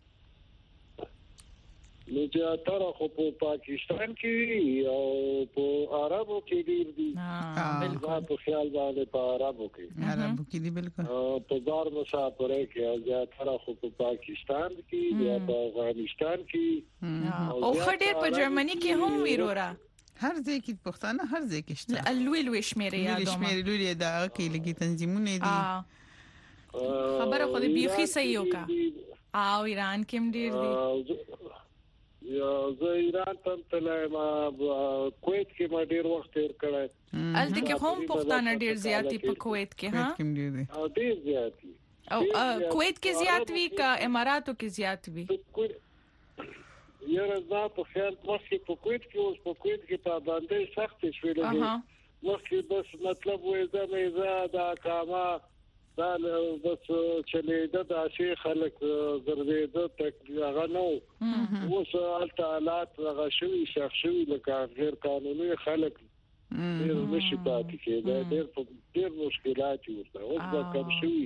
[SPEAKER 5] نو چې تر خو په پاکستان کې او په عربو کې ډیر دي بالکل په خیال باندې په عربو
[SPEAKER 3] کې دي بالکل
[SPEAKER 5] په دار مسافره کې زیاتره خو په پاکستان کې یا په افغانستان کې
[SPEAKER 2] او خډیر په جرمني کې هم ویرورا
[SPEAKER 3] هر ځای کې پښتانه هر ځای کې شته
[SPEAKER 2] الوی شمیره یادوم
[SPEAKER 3] لوی دا کې لګي تنظیمونه دي
[SPEAKER 2] خبره خو دې بيخي صحیح وکا او ایران کې هم ډیر دي
[SPEAKER 5] یا زه ایران ته تلم کویت کې ما ډیر وخت تیر کړی
[SPEAKER 2] الته کې هم پښتانه ډیر زیاتی په کویت کې
[SPEAKER 5] ها ډیر زیاتی
[SPEAKER 2] او کویت کې زیات وی کا اماراتو کې زیات وی
[SPEAKER 5] یاره زه په خیال مخکې په کویت کې اوس په کویت کې پابندۍ سخت شوې ده مخکې بس مطلب وې زه دا کاما دا بس چلیده دا شي خلک ګرځیده تک هغه نو اوس حالات هغه شوی شخصي لکه غیر قانوني خلک ډیر نشي پاتې کېدای ډیر مشکلات ورته اوس دا کم شوی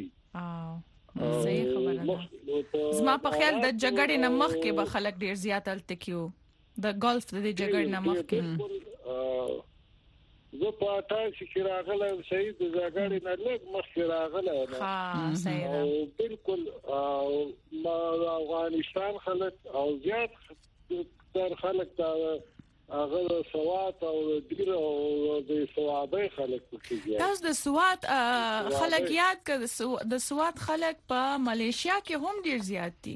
[SPEAKER 2] صحیح خبره زما په خیال د جګړې نه مخکې به خلک ډیر زیات الته کیو د ګولف د جګړې نه مخکې
[SPEAKER 8] زه په تاسو کې راغلم شهید زګړې نه لږ مخکې راغلم
[SPEAKER 2] ها صحیح ده
[SPEAKER 8] بالکل ما افغانستان خلک او زیات تر خلک هغه سوات او ډیر او د سوابه خلک پکې
[SPEAKER 2] تاسو د سوات خلک یاد کړ د سوات خلک په ملیشیا کې هم ډیر زیات دي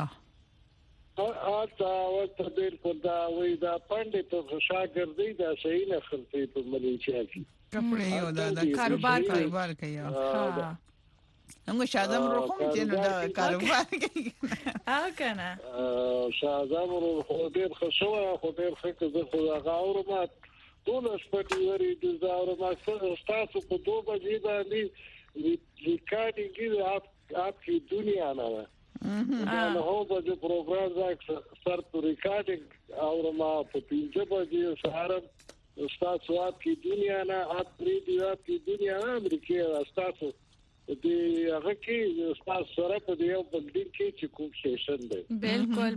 [SPEAKER 8] ورته بالکل دا وې دا پاندې په شاګردۍ دا صحیح نه خرڅې په ملیشیا کې
[SPEAKER 3] کپڑے یو دا کاروبار کوي موږ شادم روخم چې نو دا کاروبار کوي
[SPEAKER 2] کنه
[SPEAKER 8] شادم روخ ډېر خشوه خو ډېر خکه زه خو غاور ما ټول سپټي وري د زاور ما تاسو په 2 بجې باندې ریکارډینګ آپ کی دنیا نه نو هو په پروګرام راځي سر په ریکارډینګ او ما په 5 بجې سهار تاسو آپ کی دنیا نه آپ کی دنیا امریکا تاسو د هغه کې تاسو سره په یو بلډینګ کې چې کوم سټیشن دی
[SPEAKER 2] بالکل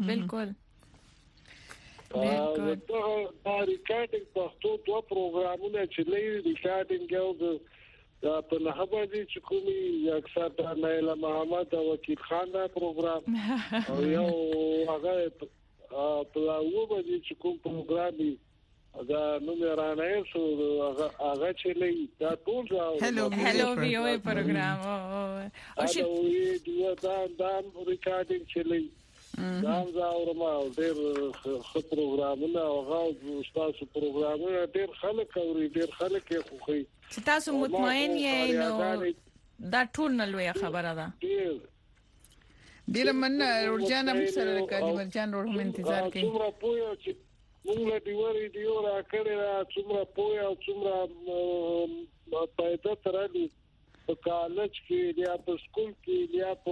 [SPEAKER 8] دا ریکارډینګ په 2 پروګرامونه چې لې ریکارډینګ یو په نه باندې چې کومي اکثر د نایلا محمد او وکیل خان دا پروګرام او یو هغه په یو باندې چې کوم پروګرام دی دا نو مرانه شو هغه چې لې دا ټول
[SPEAKER 2] هلو وی او پروګرام او
[SPEAKER 8] شي دا ریکارډینګ چې لې دا زاورما ډېر پروګرامونه او هغه تاسو پروګرامونه ډېر خلک اوري ډېر خلک یې خوخي
[SPEAKER 2] چې تاسو مطمئن یې نو دا ټول نه لوی خبره ده
[SPEAKER 3] ډېر من ورجان هم سره کوي ورجان ور هم انتظار کوي
[SPEAKER 8] څومره پوهه چې موږ دی را کړی را څومره پوهه او څومره پیدا ترالي په کالج کې یا په سکول کې یا په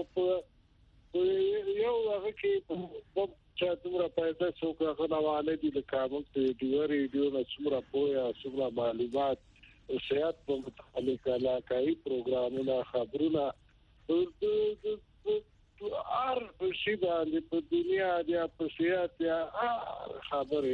[SPEAKER 8] یو هغه کې په څومره پیدا څوک غواړي د قانون ته دی ریډیو نه څومره پوهه څومره معلومات صحت په متعلق علاقائی پروګرامونه خبرونه هر شي باندې په دنیا دی په صحت یا خبره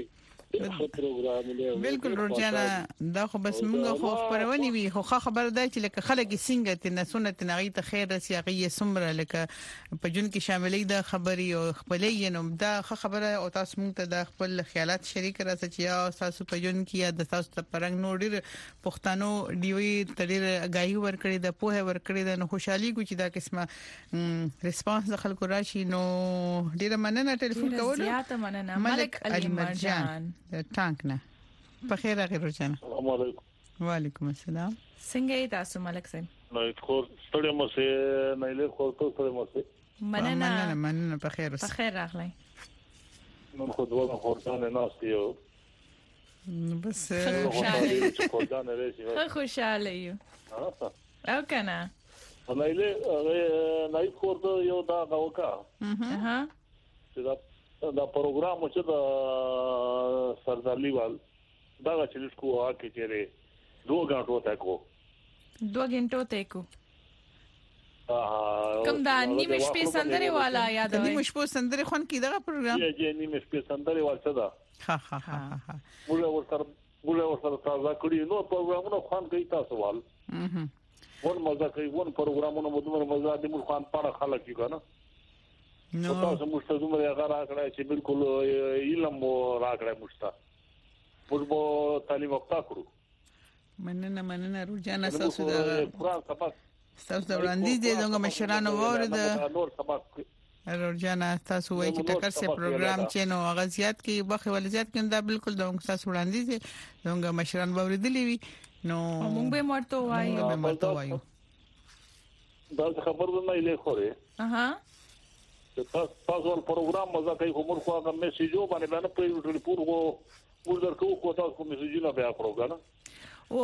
[SPEAKER 3] بالکل ورجانا دا خو بس موږ خو خبرونی وی خو خبر ده چې لکه خلک څنګه ته نسونه نغی ته خیر رسي هغه سمره لکه په جون کې شاملې د خبري او خپلې نو دا خبره او تاسو موږ ته د خپل خیالات شریک راځي چې یا تاسو په جون کې یا د تاسو ته پرنګ نوډر پښتنو دیوي تدیر غاي ورکړي د پوهه ورکړي د خوشحالي کو چې دا قسمه ریسپانس د خلکو راشي نو ډیره مننه ټلیفون کول
[SPEAKER 2] زیاته مننه ملک علي مرجان
[SPEAKER 3] ټانک نه په خیر غیر ورجان
[SPEAKER 8] السلام علیکم
[SPEAKER 3] وعلیکم السلام
[SPEAKER 2] څنګه یې تاسو ملک صاحب
[SPEAKER 8] نو خو ستړي مو سه نه له خو ستړي مو سه
[SPEAKER 3] مننه په خیر
[SPEAKER 2] په خیر راغلی
[SPEAKER 8] نو خو دوه خورځانه ناستیو
[SPEAKER 3] بس
[SPEAKER 2] خوشاله یو او کنه
[SPEAKER 8] نه له نه خورته یو دا غوکا چې دا پروګرام چې دا سردارلیوال دا چې لسکو هغه چې 2 غنټو تکو
[SPEAKER 2] 2 غنټو تکو کوم دا نیمه شپې سندره والا یاد وای
[SPEAKER 3] نیمه شپې سندره خون کې دا پروګرام
[SPEAKER 8] یې نیمه شپې سندره والڅه دا موږ ورسره تازه کړی نو پروګرامونه خون کوي تاسو وال ون مزه کوي ون پروګرامونه مدمر مزه دې موږ خون پاره خلک یو کنه نو تاسو مشته دومره هغه راکړای چې بالکل علم راکړای مشته موږ تعلیم وکړو
[SPEAKER 3] مننه روجانا تاسو دا تاسو وړاندې دي دغه مشرانو ورده روجانا تاسو وایي چې ټکر سه پروګرام چې نو غزيات کې بخې ولزيات کې دا بالکل دغه تاسو وړاندې دي دغه مشران باورېدلې وي نو
[SPEAKER 2] موږ به مرته وایو
[SPEAKER 8] دا خبر نه لې خوري تاسو پروګرام مزه کوي کومر خو هغه میسجو باندې باندې په ټلیفون وو موږ درکو کو تاسو میسجونه بیا کړو کنه
[SPEAKER 2] او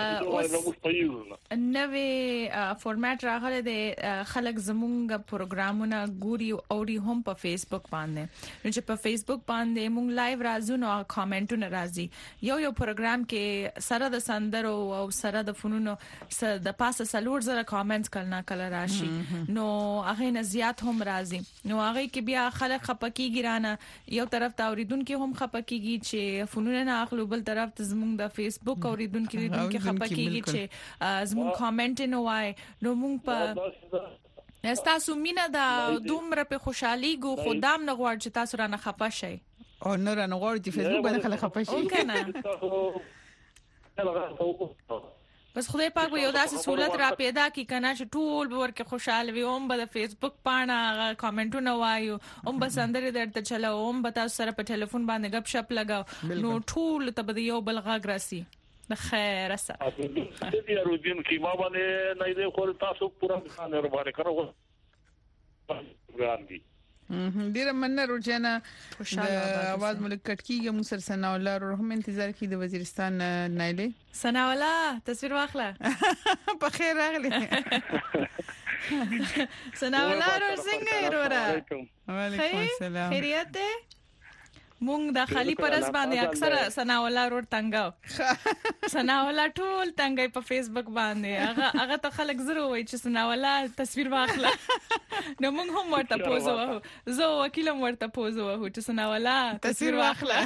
[SPEAKER 2] نوې فورمات راغله د خلک زمونږ پروګرامونه ګوري او هم په فیسبوک باندې نو چې په فیسبوک باندې مونږ لایو راځو نو کامنټونه راځي یو پروګرام کې سره د سندرو او سره د فنونو د پاسه سلور زره کامنټس کله راشي نو هغه نه زیات هم راځي نو هغه کې بیا خلک خپکیږي رانه یو طرف ته اوریدونکو هم خپکیږي چې فنونه نه اخلو بل طرف ته زمونږ د فیسبوک اوریدونکو کې خپکیږي چې زموږ کامنټ نه وای نو موږ په تاسو مینا دا دومره په خوشحالي ګو خدام نه غواړي چې تاسو رانه خپه شئ
[SPEAKER 3] او نه رانه غواړي چې فیسبوک باندې خلک خپه شي
[SPEAKER 2] بس خدای پاک یو داسې سہولت را پیدا کی کنه چې ټول ورکه خوشاله وي اوم به د فیسبوک پاڼه کامنټونه وایو اوم به سندره درته چلو اوم به تاسو سره په ټلیفون باندې غب شپ لگاو نو ټول ته به یو بل غږ راسي بخیر اسا
[SPEAKER 8] دې روزین کی ما باندې نه دې خو تاسو پورا ځان ورباره کړو ګاندي
[SPEAKER 3] ډیر مننه روزانا اواز ملک کټکیږي مو سر ثنا الله رحم انتظار کی د وزیرستان نایله
[SPEAKER 2] ثنا الله تصویر واخله
[SPEAKER 3] په خیر راغلی
[SPEAKER 2] ثنا الله څنګه رورا
[SPEAKER 3] وعلیکم السلام
[SPEAKER 2] خیریت ده مونږ د خالی پرس باندې اکثر ثنا الله رور تنګاو ثنا الله ټول تنګي په فیسبوک باندې هغه ته خلک زره وای چې ثنا الله تصویر واخله نو مونږ هم ورته پوز وو زه وکیل هم ورته پوز وو چې ثنا الله تصویر واخله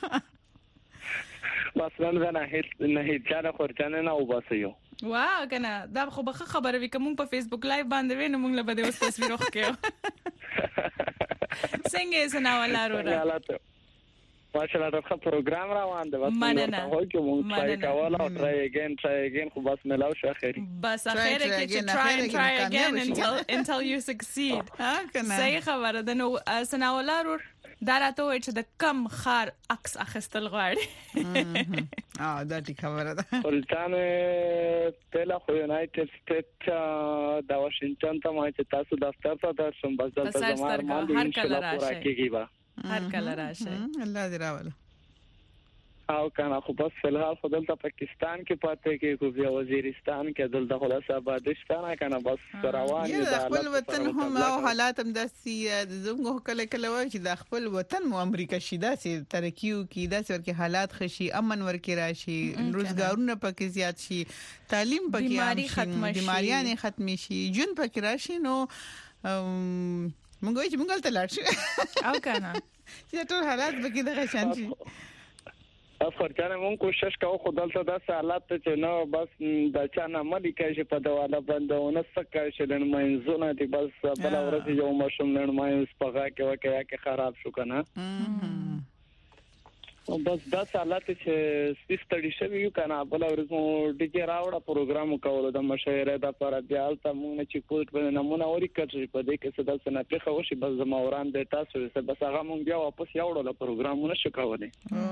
[SPEAKER 7] مثلا نه هیڅ چا خورچانه نه وباسیو
[SPEAKER 2] واه کنه دا خو به خبره وي کوم په فیسبوک لایو باندې وینم مونږ له بده اوس تصویر وکړو څنګه ثنا الله رور
[SPEAKER 7] ماشاءالله دا پروګرام روان دی بس هو کې مونږ ټرای کوله او ټرای اگین خو بس ملاو شو اخري
[SPEAKER 2] بس اخره کې چې try again until you succeed صحیح خبره ده نو ثنا الله رور دا راته وای چې د کم خار عکس اخستل غواړي
[SPEAKER 3] دا ټیک خبره ده
[SPEAKER 7] ولتان تل خو یونایټډ سټیټ د واشنگټن ته ما چې تاسو دفتر ته درشم بس د زموږ باندې ان شاء الله پورا کیږي
[SPEAKER 2] هر کله راشه
[SPEAKER 3] الله دې راوله
[SPEAKER 7] او کنه خو بس فلحال خو دلته پاکستان کې پاتې کې خو بیا وزیرستان کې دلته خلاص آبادشتانه کنه بس روان دي د
[SPEAKER 3] خپل وطن هم او حالات هم داسې زموږ کله کله وایي چې د خپل وطن مو امریکا شي داسې ترقیو کې داسې ورکه حالات خشي امن ورکه راشي روزګارونه پکې زیات شي تعلیم پکې بیماریاں ختم شي جون پکې راشي نو مونږ چې مونږ ته لاړ شو
[SPEAKER 2] او کنه
[SPEAKER 3] چې ټول حالات به کې دغه شان شي
[SPEAKER 7] افرجانه مونږ کوشش کوو خدای ته د حالات ته نو بس د چا نه ملي کې په دواله باندې ونسکه چې د منځونه دي بس بل ورځ یو مشوم نه مې سپغا کې خراب شو کنه او بس دا حالات چې سپیستړی شوی یو کنه بل ورځ مو ډیجی راوړه پروګرام کول د مشاعره د پر بیا ته مونږ چې کوټ په نمونه اوري کړی په دې کې څه د سن په خو شي بس زموران د تاسو بس هغه مونږ بیا واپس یوړل پروګرامونه شو کولای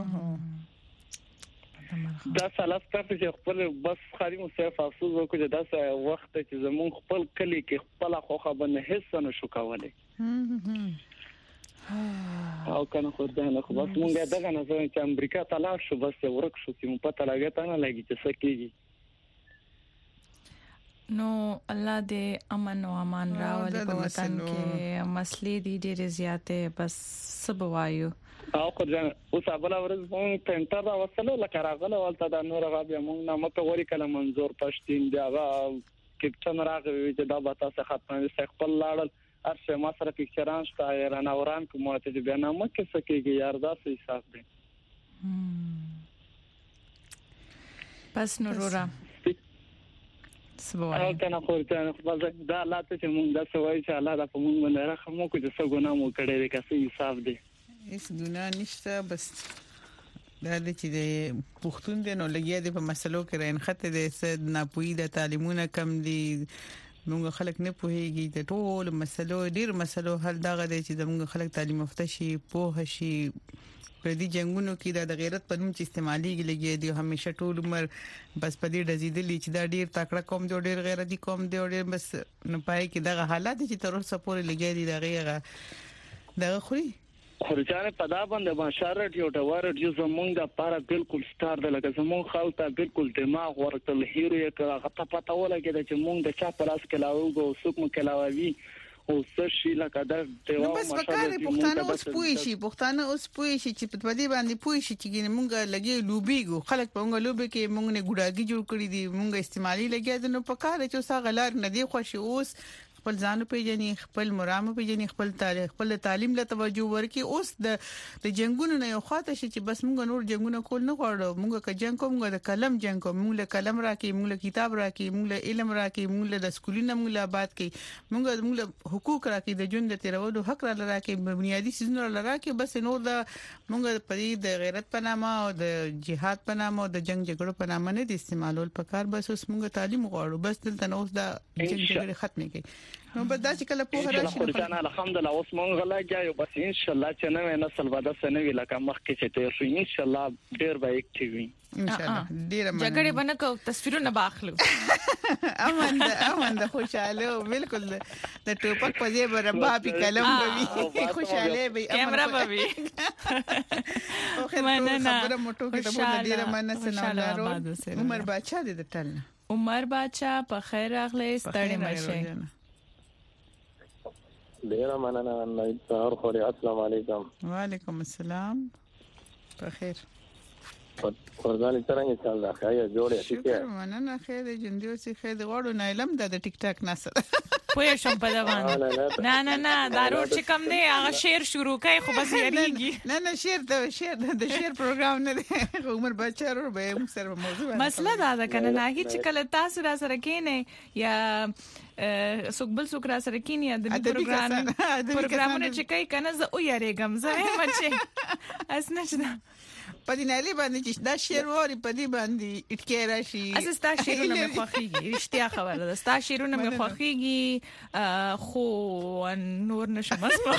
[SPEAKER 7] دا سلاس ته چې خپل بس خالي مو صرف افسوس وکړ چې دا وخت چې زمون خپل کلی کې خپل خوخه باندې هیڅ نه شو کولای او کنه خو دا نه خو بس مونږه دغه نه زه چې امریکا ته لاړ شو بس ورک شو چې مو پته لګیته نه لګی چې څه کیږي
[SPEAKER 2] نو الله دې امن او امان راولي په وطن کې مسلې دي ډېر زیاته بس سب وایو
[SPEAKER 7] او خو ځان اوس ابل ورځ مونږ پینټر را وصله لکه راغله ولته دا نور غابه مونږ نه مکه وری کله منظور پښتين دی هغه کپټن راغوي چې دا به تاسو ختمه خپل لاړل ارشه ما سره پکچران شته ایران اوران کومه ته بیان ما کې سکیږي یار دا څه حساب دی
[SPEAKER 2] پس نورورا
[SPEAKER 7] سبوای او کنه خورته خپل دا لاته چې مونږ دا سوای چې الله دا په مونږ باندې رحم وکړي چې څه ګناه مو کړې دي که څه حساب دی
[SPEAKER 3] هیڅ ګناه نشته بس دا چې د پښتون د نو لګیا دي په مسلو کې رانخته دي سد ناپوهي د تعلیمونه کم دي موږ خلک نه پوهیږي د ټول مسلو ډیر مسلو حل دغه دي چې موږ خلک تعلیم یافته شي پوه شي په دې جنگونو کې د غیرت په نوم چې استعماليږي لګي دي همیشه ټول عمر بس په دې ډزیدلی چې دا ډیر تکړه قوم دی ډیر غیرتي قوم دی ډیر بس نه پای کې دغه حالات چې تر اوسه پورې لګي دي دغه خوري
[SPEAKER 7] خورجان په دا باندې بشارت یو ډور یو زمونږ د لپاره بالکل ستار د لکه زمونږ خلک ته بالکل دماغ ورکړل هیرو یې کړه غته پته ولګی چې مونږ د چا په لاس کې لاوګو څوک مو کې لاوي او څه شي لکه دا دیوا
[SPEAKER 3] بس پکاره پښتانه اوس پوي شي چې په دې باندې پوي شي چې مونږ لګي لوبيګو خلک په مونږ لوبي کې مونږ نه ګډاګي جوړ کړی دي مونږ استعمالي لګیا دي نو پکاره چې اوسه غلار نه دی خوشي اوس خپل ځان پیژني خپل مرام پیژني خپل تاریخ خپل تعلیم له توجه ورکي اوس د جنگونو نه یو خاطر شي چې بس مونږ نور جنگونه کول نه غواړو مونږ که جنگ کوم د کلم جنگ کوم مونږ له کلم راکې مونږ له کتاب راکې مونږ له علم راکې مونږ له سکولینه مونږ له آباد کې مونږ له حقوق راکې د ژوند د تیرولو حق را راکې بنیادی سيزونه را راکې بس نور د مونږ په د غیرت په نامه او د جهاد په نامه او د جنگ جګړو په نامه نه د استعمالول پکار بس اوس مونږ تعلیم غواړو بس دلته نو اوس د جنگ جګړې ختمې کړي نو بس دا چې کله په راشي
[SPEAKER 7] خورجان الحمدلله اوس مونږ غلاګیو بس ان شاء الله چې نوې نسل به د سنوي لکه مخکې چې تیر شو ان شاء الله ډیر به اکټیو وي
[SPEAKER 3] ان شاء الله ډیر مننه
[SPEAKER 2] جګړه باندې کو تصویرونه باخلو
[SPEAKER 3] امن د خوشاله بالکل د ټوپک په ځای برابر کلم کوي خوشاله به
[SPEAKER 2] کیمرا به وي
[SPEAKER 3] او خبره موټو کې ته ډیر مننه سناولارو عمر بچا دې ټل
[SPEAKER 2] عمر بچا په خیر اغلی ستړي مشه
[SPEAKER 9] ډیر مننه نن سهار خوري السلام علیکم
[SPEAKER 3] وعلیکم السلام په خیر
[SPEAKER 9] ورځان څنګه چل دا خیا جوړه
[SPEAKER 3] شکر مننه خیر جندیو سي خیر غوړو نه علم د ټیک ټاک نسل
[SPEAKER 2] پوه شم په دا باندې نه دارو چې کم دی هغه شیر شروع کوي خو بس یریږي
[SPEAKER 3] نه شیر د شیر پروګرام نه دی عمر بچا ورو به سره موضوع
[SPEAKER 2] مسله دا کنه نه چې کله تاسو را سره کینې یا سوکبل سوک را سره کینې د پروګرامونه چې کوي کنه زه او یریګم زه مچې اسنه چې
[SPEAKER 3] پدینالی باندې چې دا شیر وری پدی باندې اټکی راشي
[SPEAKER 2] اساستا شیرونه مې خوخيږي رښتیا خبره ده ستا شیرونه مې خوخيږي خو نور نشم اسمه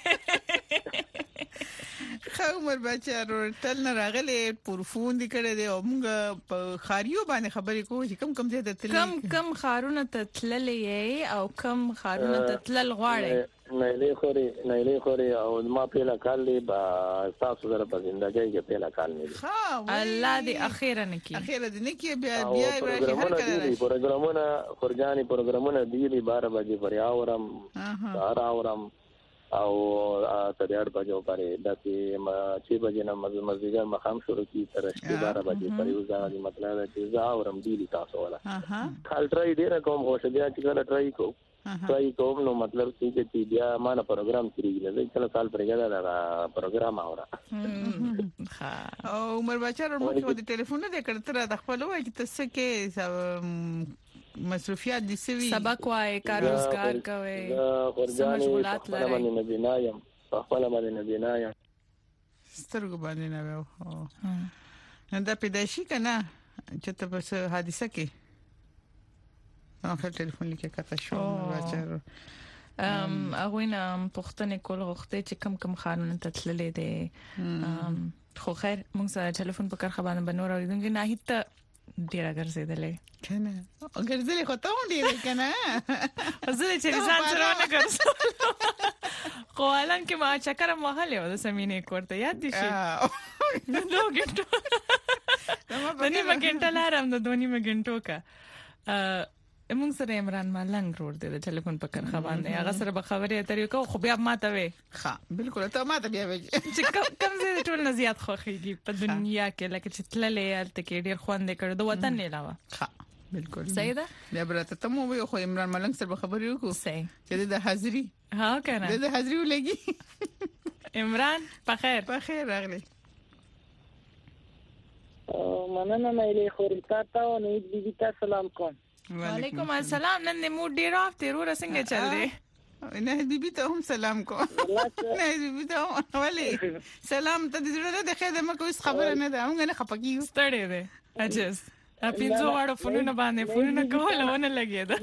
[SPEAKER 3] عمر بچا ټل نه راغلي پرفون دي کړه دي او موږ په خاریو باندې خبرې کوو چې کم ځای ته تللی
[SPEAKER 2] کم خارونه ته تللې او کم خارونه ته تلل غواړي
[SPEAKER 9] نه خوري او ما پیلا کالی با تاسو سره په ژوندۍ کې پیلا کال نه دي
[SPEAKER 2] الله دې اخیره نه کی
[SPEAKER 9] بیا راشي هر کله پروګرامونه خورجاني پروګرامونه دی 12 بجې پر اورم سهار اورم او تدیار بجو پرې داسې 6 بجې نه مزګر مخام شروع کی تر 12 بجې پرې وځي مطلب چې زه اورم دی تاسو ولا خال ټرای ډیر کوم خوشاله چې کله ټرای کوم نو مطلب چې بیا ما نه پروګرام کړی دی کله سال پرګه دا پروګرام اورا
[SPEAKER 3] او عمر بچا ورته د ټلیفون نه کړتره د خپل وای چې تاسو کې مصروفیات دي سوي
[SPEAKER 2] سبق وای کار روزګار کوي
[SPEAKER 9] مشغولات لري نه بنایم خپل باندې بنایم
[SPEAKER 3] سترګو باندې نه و نن دا پیدایشي کنه چې ته په حادثه کې اخر ټلیفون لیکه کته شو بچارو
[SPEAKER 2] هغه نه پښتنه کول غوښته چې کم قانون ته تللې دي خو خیر موږ سره ټلیفون په کار خبرونه بنور اوریدونکو نه هیڅ ډیر ګرځیدلې
[SPEAKER 3] کنه ګرځیدلې خو ته ډیر کنه
[SPEAKER 2] زه چې ځان سره نه ګرځم خو الان کې ما چکر مهاله و د سمینې کوړته یاد دي شي نو ګټو دني مګنټه لارم د دونی مګنټو کا موږ سره عمران ملنګ روړ دی د ټلیفون په کار باندې هغه سره به خبرې اترې کوو خو بیا ماته وې
[SPEAKER 3] ها بالکل ته ماته بیا وې
[SPEAKER 2] چې کم زه ټول نه زیات خوخيږي په دنیا کې لکه چې تللې الته کې ډیر خوند کړ د وطن نه علاوه
[SPEAKER 3] ها بالکل
[SPEAKER 2] صحیح ده
[SPEAKER 3] بیا برته ته مو وې خو عمران ملنګ سره خبرې وکړو
[SPEAKER 2] صحیح
[SPEAKER 3] چې د حاضری
[SPEAKER 2] ها کنه
[SPEAKER 3] د حاضری ولګي
[SPEAKER 2] عمران په خیر
[SPEAKER 3] راغلی
[SPEAKER 10] مننه مې خوري تاسو نو دې دې سلام کوم
[SPEAKER 2] وعلیکم السلام نن مو ډیر اف تیرور څنګه چل دی
[SPEAKER 3] نه بیبي ته هم سلام کو نه بیبي ته ولی سلام ته دې د خدمت کوم خبره نه ده موږ نه خپکیو
[SPEAKER 2] ستړي دي اجز اپینځو واړو فونونه باندې فونونه کولونه لګیدا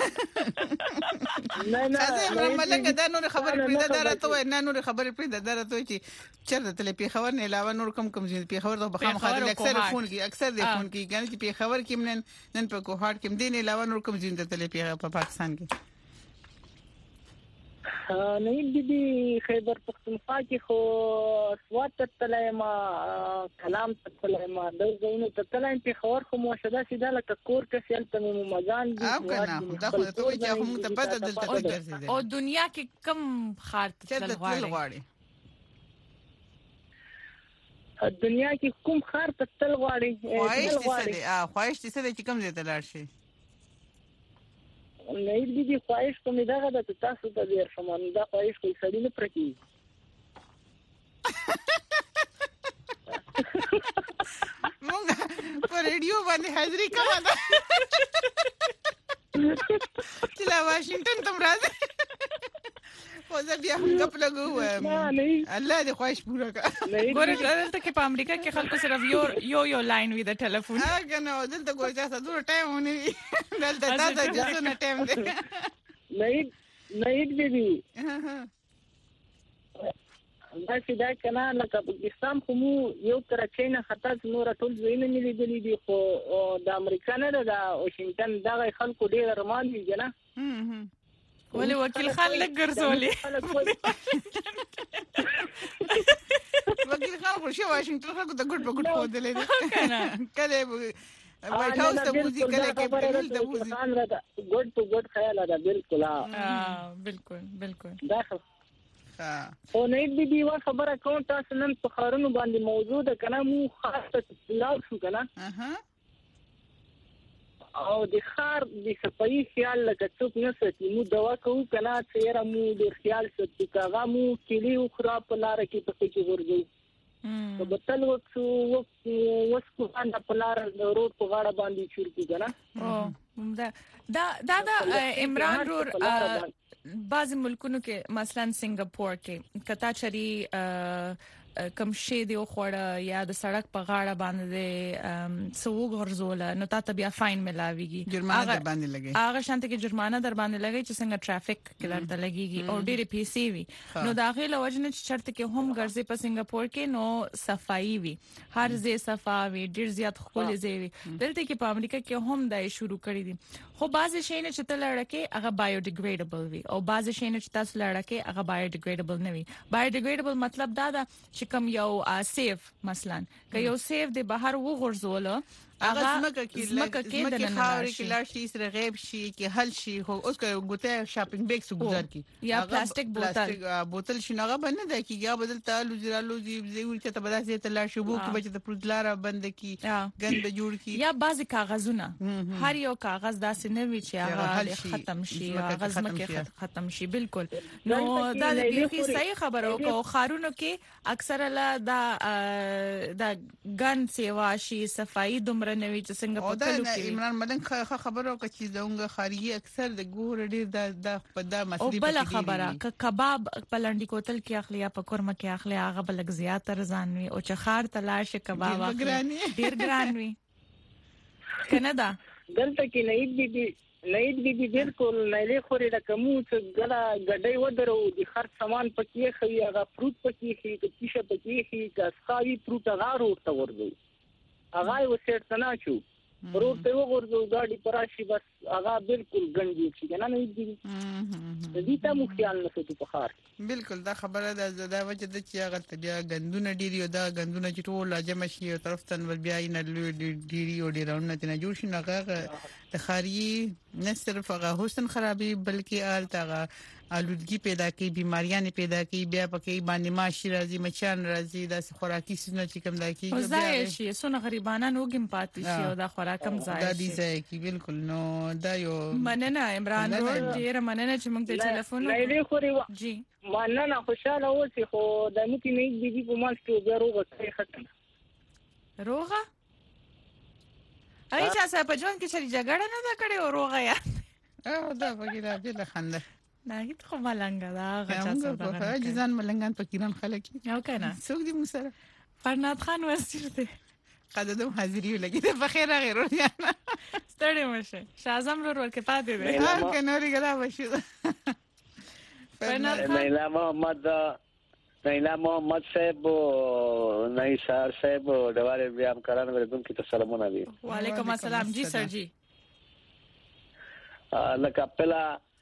[SPEAKER 3] نه عمران ملنګ دا نور خبرې پیدا درته نه نور خبرې پیدا درته چې چرته تل په خبر نه علاوه نور کم زین په خبر د بخام خاطر اکثر فون کې اکثر د فون کې ګان چې په خبر کې نن په کوهاټ کې دین علاوه نور کم زین ته تل په پاکستان کې
[SPEAKER 10] نه دي خیبر پختونخوا کې خو سوات تلایما کلام تلایما د زینو تلایم په خور خو مشاهده سیده لکه کور کې سیل ته مزان دي
[SPEAKER 3] او کنه دا خو ته چې هم ته پته دلته ګرځي
[SPEAKER 2] او دنیا کې کم خار تل غواړي
[SPEAKER 10] دنیا کې کوم خار تل غواړي
[SPEAKER 3] خواهش دې څه چې کم زیات لاړ شي
[SPEAKER 10] نه دي خواهش کوم دغه د تاسو ته ډیر شمن دا خواهش کوي سړی نه پرکی
[SPEAKER 3] مونږ په ریډیو باندې حاضری کومه ده چې لا واشنگټن ته راځي خو زه بیا هم غپ لګو الله دې خواهش پوره کړه
[SPEAKER 2] ګوره دلته کې په امریکا کې خلکو صرف یو لاین وي د ټلیفون
[SPEAKER 3] هغه نو دلته ګوره تاسو دور ټایم ونی دلته تاسو جسو نه ټایم دی
[SPEAKER 10] نه دي دا چې دا کنه لکه پاکستان خو مو یو کراچۍ نه خطا نور ټول زوینه ملي دي خو د امریکا نه د واشنگټن دغه خلکو ډیر ارمان دي کنه
[SPEAKER 2] ولې وکیل خان لګ ګرځولې
[SPEAKER 3] وکیل خان خو شو واشنگټن خلکو ته ګډ په ګډ خو دلې کنه کله وایټ هاوس ته موزیک کله کې په د موزیک
[SPEAKER 10] ګډ په ګډ خیال ده بالکل
[SPEAKER 2] بالکل
[SPEAKER 10] دا او نه دي وا خبره کوم تاسو نن په خارونو باندې موجود کنه مو خاصه لاو شو کنه او د خار د صفائی خیال لکه څوک نه ستې مو دوا کوو کنه چیرې مو د خیال ستې کاغه مو کلی او خراب لار کې په کې ورځو په بتل وسکو باندې په لار روډ په غاړه باندې چورکی کنه
[SPEAKER 2] دا عمران رور بعض ملکونو کې مثلا سنگاپور کې کتا چری کم شي دی خوړه یا د سړک په غاړه باندې سوق غرزوله نو تاسو بیا فاین ملاويږي
[SPEAKER 3] جرمانه در باندې لګي
[SPEAKER 2] هغه شانته کې جرمانه در باندې لګي چې څنګه ټرافیک کې درته لګيږي او ډېری پیسې وي نو داخله وجنه چې شرط کې هم ګرځي په سنگاپور کې نو صفائی وي هر ځای صفا وي ډېر زیات خپل ځای وي دلته کې په امریکا کې هم دای شروع کړی دي خو بعضی شي نه چې تل لړکه هغه بایوډیګریډبل وي او بعضی شي نه چې تاسو لړکه هغه بایوډیګریډبل نه وي بایوډیګریډبل مطلب دا ده چې کوم یو سیف مثلا که یو سیف د بهر وغورځول
[SPEAKER 3] هغه زمکه کې خاورې کې لاړ شي سره غیب شي کې حل شي خو اوس که ګوته شاپینګ بیگ سو گزار کی
[SPEAKER 2] یا پلاستیک
[SPEAKER 3] بوتل شنوغه باندې د کیږي بدل تعالو زرالو زیول چې ته بداسه ته لاړ شي وو کې بچ د پروتلاره بند کی غند جوړ کی
[SPEAKER 2] یا بعضی کاغذونه هر یو کاغذ داسې نه وي چې هغه ختم شي هغه زمکه ختم شي بالکل نو دا د دې صحیح خبرو کو خارونو کې اکثر لا دا ګن سیوا شي صفائی دومره نوې چې څنګه په کلو کې
[SPEAKER 3] عمران ملنګ خبرو کې چې دغه خارجي اکثر د ګور ډیر د په د مسلې
[SPEAKER 2] په بل خبره کباب پلانډي کوتل کې اخلي یا په کورمه کې اخلي هغه بلګ زیات ارزان وي او چې خار تلاش کباب ډیر ګران وي کنه دا
[SPEAKER 10] دلته کې نه دي بالکل نه لري خوري د کومو څه غډای ودرو د خر سامان پکې خي هغه فروټ پکې خي د تیشه پکې خي د اسخاوي فروټ غارو ته ورځي هغه وسیټ نه شو روټ ته وګورځو ګاډي پراشي بس هغه بالکل ګنجي شي کنه نه دي د دې ته مو خیال نه ستو په خار
[SPEAKER 3] بالکل دا خبره ده زدا وجه د چې هغه بیا غندونه ډیری او دا غندونه چې ټول لازم شي او طرف تن ول بیا نه ډیری او ډیرونه نه جوړ شي نه د خارجي نه صرف هغه حسن خرابي بلکې آلتاغه آلودگی پیدا کوي بیماریاں پیدا کوي بیا پکې باندې ماشي راځي مچان راځي د خوراکي سيزونه چې کوم دای کیږي
[SPEAKER 2] ځای شي سونه غریبانان وګم پاتې شي او دا خوراکم ځای
[SPEAKER 3] دا دي ځای کی بالکل نو دا یو
[SPEAKER 2] مننه عمران ډیر مننه چې موږ ته ټلیفون
[SPEAKER 10] نه خوري
[SPEAKER 2] جی
[SPEAKER 10] مننه خوشاله اوسې خو د متي نه دی په ماس کې ضرورت کوي ختم
[SPEAKER 2] روغه اې چې په ژوند کې چې جګړه نه دا کړي او روغه یا
[SPEAKER 3] دا وګړه بل خنده
[SPEAKER 2] نه هیڅ خو ملنګ دا
[SPEAKER 3] غچا څه ځان ملنګان پکیران خلک
[SPEAKER 2] یو کنه
[SPEAKER 3] څوک دې مسره
[SPEAKER 2] فرناد خان وسیر دی
[SPEAKER 3] قدم حاضری لګی د بخیر غیر ورته
[SPEAKER 2] ستړي مشه شازم ور کې پاتې دی
[SPEAKER 3] ها کنوري غلا وشو
[SPEAKER 2] فرناد خان
[SPEAKER 11] نیلا محمد صاحب نایسار صاحب دواره بیان کران ورته کی ته سلامونه دي
[SPEAKER 2] وعلیکم السلام جی سر جی
[SPEAKER 11] لکه پلا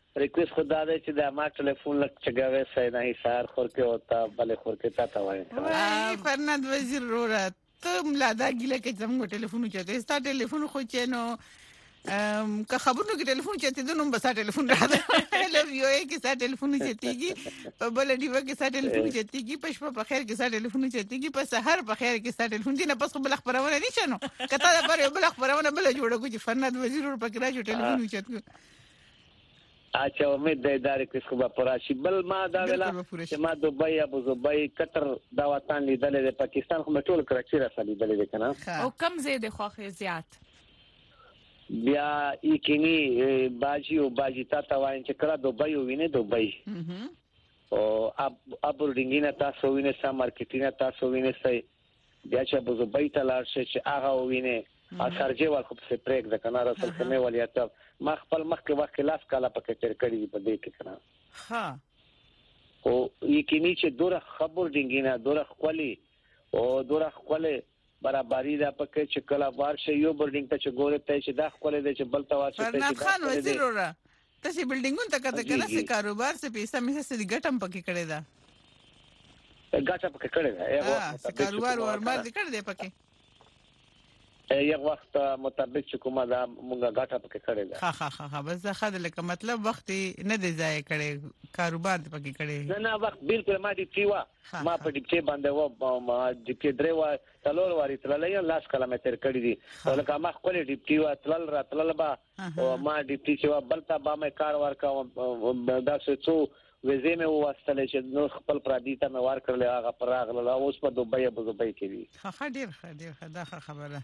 [SPEAKER 11] ریکوست خدا دې چې د ما ټلیفون لک چګاوي سای نه سار خور کې وتا بل خور کې تا وای
[SPEAKER 3] فرناد وزیر رورا ته ملادا ګیله کې زموږ ټلیفون چته ستا ټلیفون خو چینو که خبرونو کې ټلیفون چته دنو بس ټلیفون راځي لو یو کې ستا ټلیفون چتېږي په بل دیو کې ستا ټلیفون چتېږي په شپه په خیر کې ستا ټلیفون چتېږي په سحر په خیر کې ستا ټلیفون دي نه پس بل خبرونه نشنو کته دا پر بل خبرونه بل جوړه کوي فرناد وزیر ور پکې راځي ټلیفون چتګو
[SPEAKER 11] اچھا امید ده دار کې څه به پراشي بل ما دا ویلا چې ما دوبۍ ابو ظبي قطر دا وطن لیدل د پاکستان خو ټول کراچي را لیدل دي کنه
[SPEAKER 2] او کم زیاده خوخه زیات
[SPEAKER 11] بیا یقیني باجی تا وایي چې کړه دوبۍ ویني دوبۍ او ابو ډینګینا تاسو ویني سم مارکیټینګ تاسو ویني سي بیا چې ابو ظبي ته لاړ شي چې هغه ویني اثرجه ورکو په پریک د کنه رسل کمه ولیات ما خپل مخکې وخت لاس کاله پکې تر کړی په دې کې کنه
[SPEAKER 3] ها
[SPEAKER 11] او یقیني چې دوره خبر ډینګینا دوره خولي او دوره خولي برابرۍ دا پکې چې کله ورشه یو بلډینګ ته چې ګوره ته چې دا خولي د چې بلته واشه ته
[SPEAKER 3] فرناد خان وزیر ورا تاسو بلډینګون ته کته کنه څه کاروبار څه پیسې مې څه ګټم پکې کړی دا
[SPEAKER 11] ګټه پکې کړی دا
[SPEAKER 3] یو کاروبار ورمار دې کړی دی پکې
[SPEAKER 11] یو وخت مطابق چې کومه دا مونږه غاټه پکې کړې ده
[SPEAKER 3] ها بس دا خاله لکه مطلب وخت نه دی ځای کړي کاروبار دې پکې کړي
[SPEAKER 11] نه وخت بالکل ما دې پیوا ما په دې کې باندې و ما دې کې درې و تلور واري تللې لاس کلمتر کړې دي او لکه ما خپل دې پیوا تلل با او ما دې چې بلتا با مې کار ورکا دا څه وزې مې واستلې چې نو خپل پردي ته مې ور کړل هغه پراغله اوس په دوبۍ ابو ظبي کې دي
[SPEAKER 3] ها ډیر دا خبره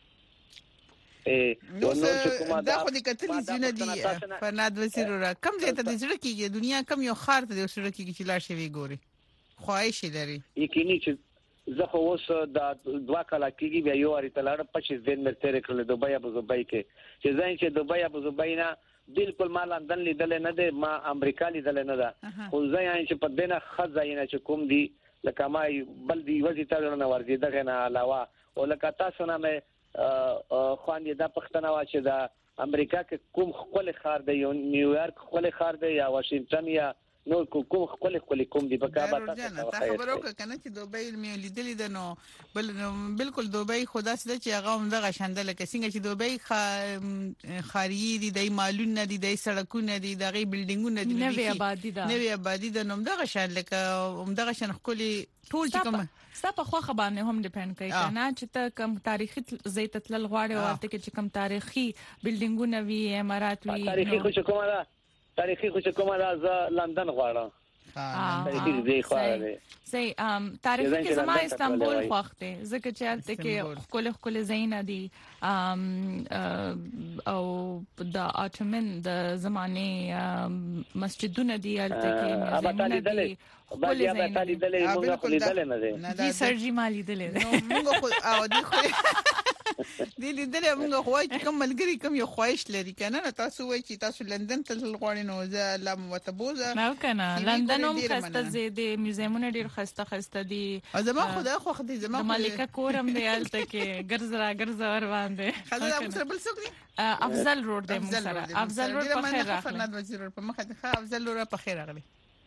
[SPEAKER 11] نو
[SPEAKER 3] دا خو دې کتلې زینه دي فرناد وزیر را کم ځای ته د زړه کېږي دنیا کم یو خار ته د زړه کېږي چې لا شي وی ګوري خواهش لري
[SPEAKER 11] یقیني چې زه خو اوس دا دوا کال کېږي بیا یو اړ ته لاړ 25 دن مې تیر کړل دوبۍ ابو ظبي کې چې ځین چې دوبۍ ابو ظبي نه بالکل ما لندن لیدل نه ده ما امریکا لیدل نه ده خو ځین چې په دنه خزاینه چې کوم دي لکه ما بل دی وځي ته نه ورځي دغه نه علاوه او لکه تاسو نه مې خوان دا پښتنه وا چې دا امریکا کې کوم خپل خار دی یو نیویارک خپل خار دی یا واشنگټن یا نو کوم خپل کوم دی په کابه
[SPEAKER 3] تاسو خبرو کنه چې دوبۍ مې لیدلې ده نو بالکل دوبۍ خدا سره چې هغه هم دغه شاندل کې څنګه چې دوبۍ خاري دي د مالونه دي د سړکونه دي دغه بلډینګونه دي نوې آبادی ده نو دغه شان لکه هم دغه شان خولي ټول چې کوم
[SPEAKER 2] ستا په خوا خبرونه هم ډیپند کوي کنه چې ته کوم تاریخي زیت تل غواړي او ته چې کوم تاریخي بلډینګونه وی امارات وی
[SPEAKER 11] تاریخي خو کومه ده لندن غواړم تاریخي دې خواړه
[SPEAKER 2] سي تاریخي کې زما استانبول خوښته ځکه چې البته کې خپل زین دي او د اټمن د زمانه مسجدونه دي البته کې زمانه دي
[SPEAKER 11] خپل زین دي موږ لیدل نه دي
[SPEAKER 2] دي سرجی مالي دي
[SPEAKER 3] نو موږ خو او دي خو دې لیدل موږ خوای چې کوم ملګری کوم یو خواهش لري کنه تاسو وای چې تاسو لندن ته غواړئ نو زه لم وتبوزه
[SPEAKER 2] نو کنه لندن هم خسته زیاده میوزیمونه ډیر خسته دي
[SPEAKER 3] زما خدای خو دې زما
[SPEAKER 2] ملکه کورم دی الته کې ګرځرا ور باندې
[SPEAKER 3] خدای مو بل څوک دي
[SPEAKER 2] افضل روډ دی مو سره افضل روډ په خیر راغلی
[SPEAKER 3] فرناد وزیر په مخه ده افضل روډ په خیر راغلی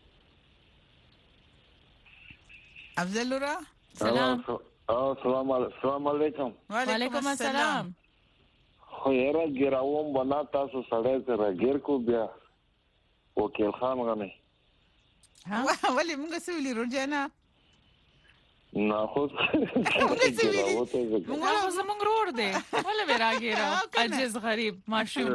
[SPEAKER 3] افضل روډ
[SPEAKER 2] سلام
[SPEAKER 8] السلام علیکم
[SPEAKER 2] وعلیکم السلام
[SPEAKER 8] خو یې راګراوم بنا تاسو سره سره ګیر کو بیا وکیل خان غنه
[SPEAKER 3] ها ولې موږ سویلی روجانا
[SPEAKER 8] نه خو
[SPEAKER 2] موږ زمونږ روړ دی ولې راګیرا عجز غریب ماشوم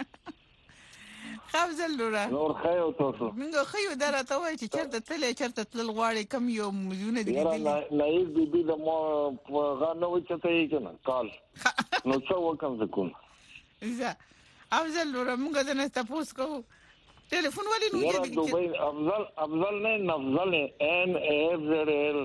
[SPEAKER 3] افضل لورا
[SPEAKER 8] نور خیو تاسو
[SPEAKER 3] موږ خیو درته وای چې چرته تل غواړي کم یو مليونه دي
[SPEAKER 8] لایز بي د مو غانو چته یې کنه کال نو څو وکم زکون
[SPEAKER 3] اذا افضل لورا موږ د نه تاسو کو ټلیفون ولې نو
[SPEAKER 8] یې دوبۍ افضل نه نفضل ان اف زر ال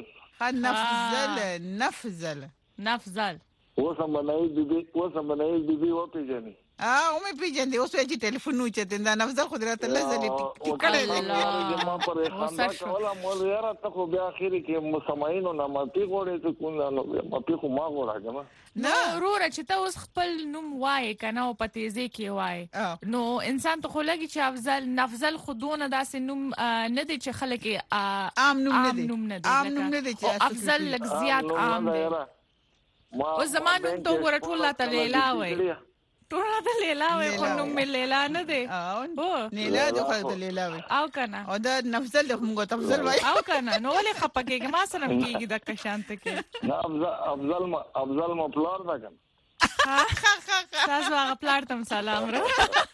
[SPEAKER 3] نفضل
[SPEAKER 8] وسم بنای بي و پیجنې
[SPEAKER 3] مې پیژندې اوس چې ټلیفون وچته دا نفسل خدرات لزلې ټکړې
[SPEAKER 8] ما پر خندا کوله مول یاره ته خو بیا اخر کې مسمعين نه مپی غوړې ته کوم نه مپی خو ما غوړه کنه
[SPEAKER 2] نو رور چې ته اوس خپل نوم وای کنه او پتیزه کې وای نو انسان ته خو لګي چې نفضل خودونه داسې نوم نه دي چې خلک
[SPEAKER 3] عام نوم نه دي
[SPEAKER 2] چې افضل لک زیات عام دي او زمانو ته ورټول ته لیلا وای ټول ته لیلا وای خو نوم لیلا نه دی
[SPEAKER 3] لیلا د خو ته لیلا وای
[SPEAKER 2] او کنه
[SPEAKER 3] او دا نفضل له موږ ته افضل وای
[SPEAKER 2] او کنه نو ولې خپکیږي ما سره کیږي د کشانت کې
[SPEAKER 8] افضل ما پلار دا کنه
[SPEAKER 2] تاسو هغه پلار ته سلام را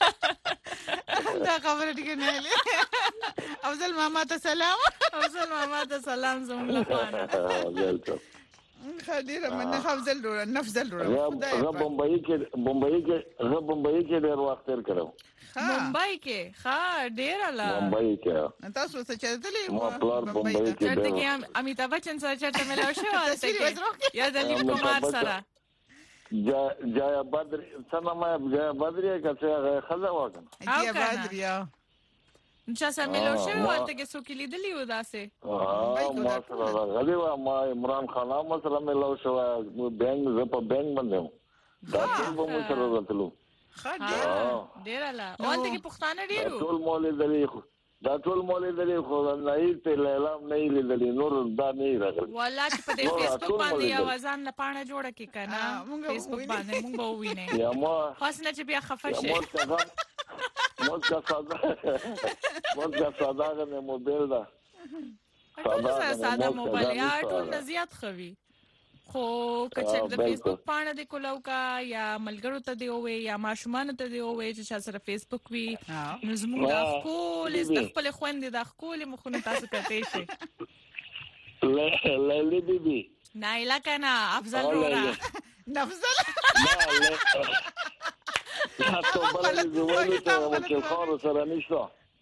[SPEAKER 3] دا خبره دې نه لې افضل ماما ته سلام زموږ لپاره خديره من نفضل
[SPEAKER 8] غ بمبئی کې ډېر وخت تیر کړو
[SPEAKER 2] ممبئی کې ډېر لا
[SPEAKER 8] ممبئی کې
[SPEAKER 3] تاسو څه چلتلې
[SPEAKER 8] ممبئی کې
[SPEAKER 2] چرته کې امیتابھ بچن سره چرته ملاو شو یا دلیپ کمار سره
[SPEAKER 8] جایا بدر څنګه جایا بدر کڅه خزا وکړه
[SPEAKER 3] جایا بدر
[SPEAKER 2] چا سره ملو شوی ولته کې څوک لیدلی و داسې
[SPEAKER 8] ما سره غلی و ما عمران خان ما سره ملو شوی بینګ زپ بینګ باندې دا ټول مو سره وتلو
[SPEAKER 2] ډیر لا ولته کې پښتانه ډیرو
[SPEAKER 8] ټول مولې دلی خو نه ته لیلا نه لیدلی نور دا نه راغلی
[SPEAKER 2] والله چې په فیسبوک باندې اوازان نه پاڼه جوړه کې کنه فیسبوک باندې موږ به وینې
[SPEAKER 8] یا ما
[SPEAKER 2] خاصه چې بیا خفه شي
[SPEAKER 8] موږ ساده نه موبایل دا
[SPEAKER 2] ساده موبایل یا ټول زیات خوي خو کچې د فیسبوک پاڼه د کولاوکا یا ملګرو ته دی وې یا ماشومان ته دی وې چې سره فیسبوک وی نو زموږ د خپل خويندې د خپل مخونه تاسو کته شي
[SPEAKER 8] للی بیبي
[SPEAKER 2] نایلا کنه افضل رورا
[SPEAKER 3] نفضل
[SPEAKER 8] تاسو بلل زوالو ته وکیل خان سره نشته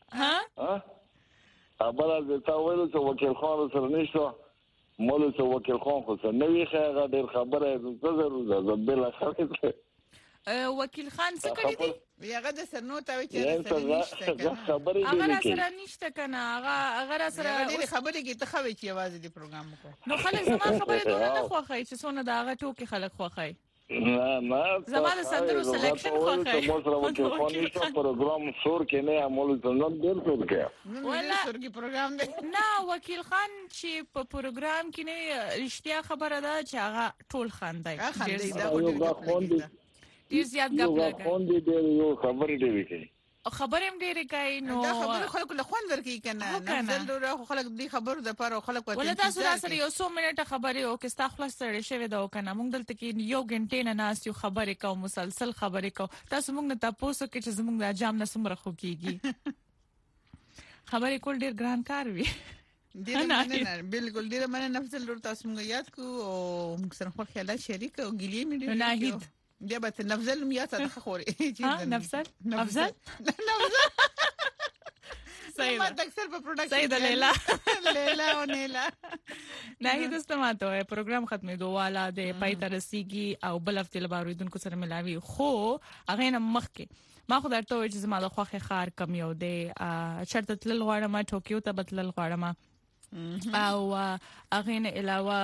[SPEAKER 8] ابل د تاویل ته وکیل خان سره نشته مولوی ته وکیل خان خو څه نوې خبره ډېر خبره ده ضرور ده بل خبره
[SPEAKER 2] وکیل خان څه کړی دی
[SPEAKER 3] یاغه د سرنو ته چې نشته
[SPEAKER 8] خبره دی
[SPEAKER 2] هغه سره نشته کنه هغه سره
[SPEAKER 3] ډېر خبره کې ته خوي چې आवाज دی پروګرام کو
[SPEAKER 2] نو خلک زما خبره نه خوخای چې څونه دا هغه ټوکی خلک خوخای
[SPEAKER 8] نه
[SPEAKER 2] زما د سندرو سلیکشن خوخای
[SPEAKER 8] مو سره وکیل خان نشته پروګرام سور کې نه عمل څنګه ډېر څور کې
[SPEAKER 3] ولا سورګي پروګرام دی
[SPEAKER 2] نه وکیل خان چې په پروګرام کې نه رښتیا خبره ده چې هغه ټول خاندای ډیر زیات غپ لګا
[SPEAKER 8] خون دې یو خبرې دی وکي
[SPEAKER 2] خبرې هم ډېرې کوي نو
[SPEAKER 3] دا خبره خلکو له خوند ورکې کنه نفضل له خلک دې خبرو د پاره خلک وته
[SPEAKER 2] ولدا سره یو 100 منټه خبرې او کې ستا خلاص سره شوی دا کنه موږ دلته کې یو غنټه نه ناس یو خبرې کوو مسلسل خبرې کوو تاسو موږ نه تاسو کې چې موږ د جام نه سمره خو کیږي خبرې کول ډېر ګران کار وي
[SPEAKER 3] نه بالکل ډېر مننه نفضل ور تاسو موږ یاد کو او موږ سره خپل خیالات شریک او ګلیې مې ډېر
[SPEAKER 2] ناهید
[SPEAKER 3] بیا به نفضل میا ته خوري
[SPEAKER 2] نفضل صحیح
[SPEAKER 3] ده اکثر په پروډکټ
[SPEAKER 2] صحیح ده لیلا
[SPEAKER 3] او نیلا
[SPEAKER 2] نه هیڅ استماته ہے پروګرام ختمې دوه د پای ترسيږي او بل هفته لبارویدونکو سره ملاوي خو هغه نه مخکې ما خو درته وایي چې زما د خوخه خار کم یو دی چرته تل غواړم ټوکیو ته بتل غواړم او هغه نه علاوه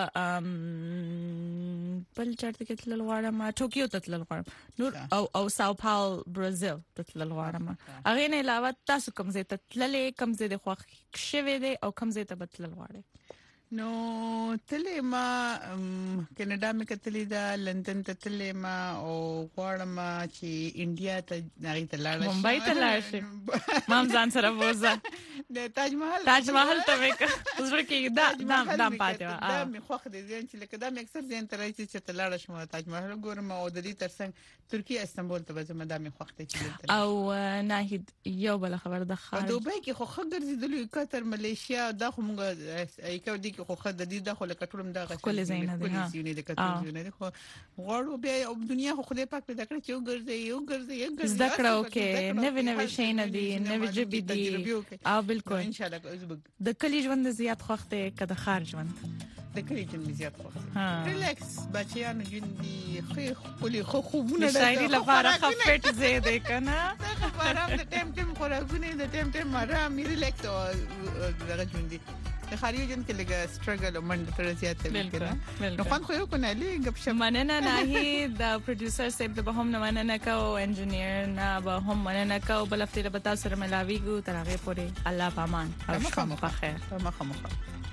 [SPEAKER 2] بل چرته کې تل غواړم ټوکیو ته تل غواړم نور او ساو پاول برازیل ته تل غواړم هغه نه علاوه تاسو کوم ځای ته تللې کوم ځای د خوښ شوي دی او کوم ځای ته بتل غواړئ
[SPEAKER 3] نو تلې ما کینیډا مې کتلې دا لندن ته تلې ما او غواړم چې انډیا ته نغې ته لاړ شم
[SPEAKER 2] ممبئی ته لاړ شم مام ځان سره وځه
[SPEAKER 3] د تاج محل
[SPEAKER 2] ته مې وزره کې دا پاتې
[SPEAKER 3] دا مې خوښ دي ځین چې لکه دا مې اکثر ځین ته راځي چې ته لاړ شم تاج محل ګورم او د دې ترڅنګ ترکیه استانبول ته ځم دا مې خوښ دي
[SPEAKER 2] او ناهید یو بل خبر د خارج
[SPEAKER 3] دوبۍ کې خو خګر دي قطر ملیشیا دا خو موږ ایکو دي خو خد د دې د خو لکه ټولم دا
[SPEAKER 2] غوښتل زینه ده
[SPEAKER 3] ها د کتل زینه خو غواړو بیا او دنیا خو خدای پاک پیدا کړی چې وګرځي
[SPEAKER 2] ذکر اوکې نوې شي نه دي نوې جبي دي او بالکل
[SPEAKER 3] ان شاء الله
[SPEAKER 2] د کلی ژوند زیات خوخته کده خارج ژوند
[SPEAKER 3] د کلی جون زیات خو ریلیکس بچیانو جون دي خو خوبونه
[SPEAKER 2] د شاعري لپاره خفت زیاده کنه
[SPEAKER 3] خبره د ټیم خوراګونه د ټیم آرام ریلیکس دغه جون دي د خاري جون کې لګه سټرګل او منډه تر زیاته وکړه نو خو یو کنه لې غب شم
[SPEAKER 2] مننه نه هي د پروډوسر سیب د هم نه مننه کا او انجینیر نه به هم مننه کا او بل هفته به تاسو سره ملاویږو تر هغه پورې الله پامان او شپه مو په خیر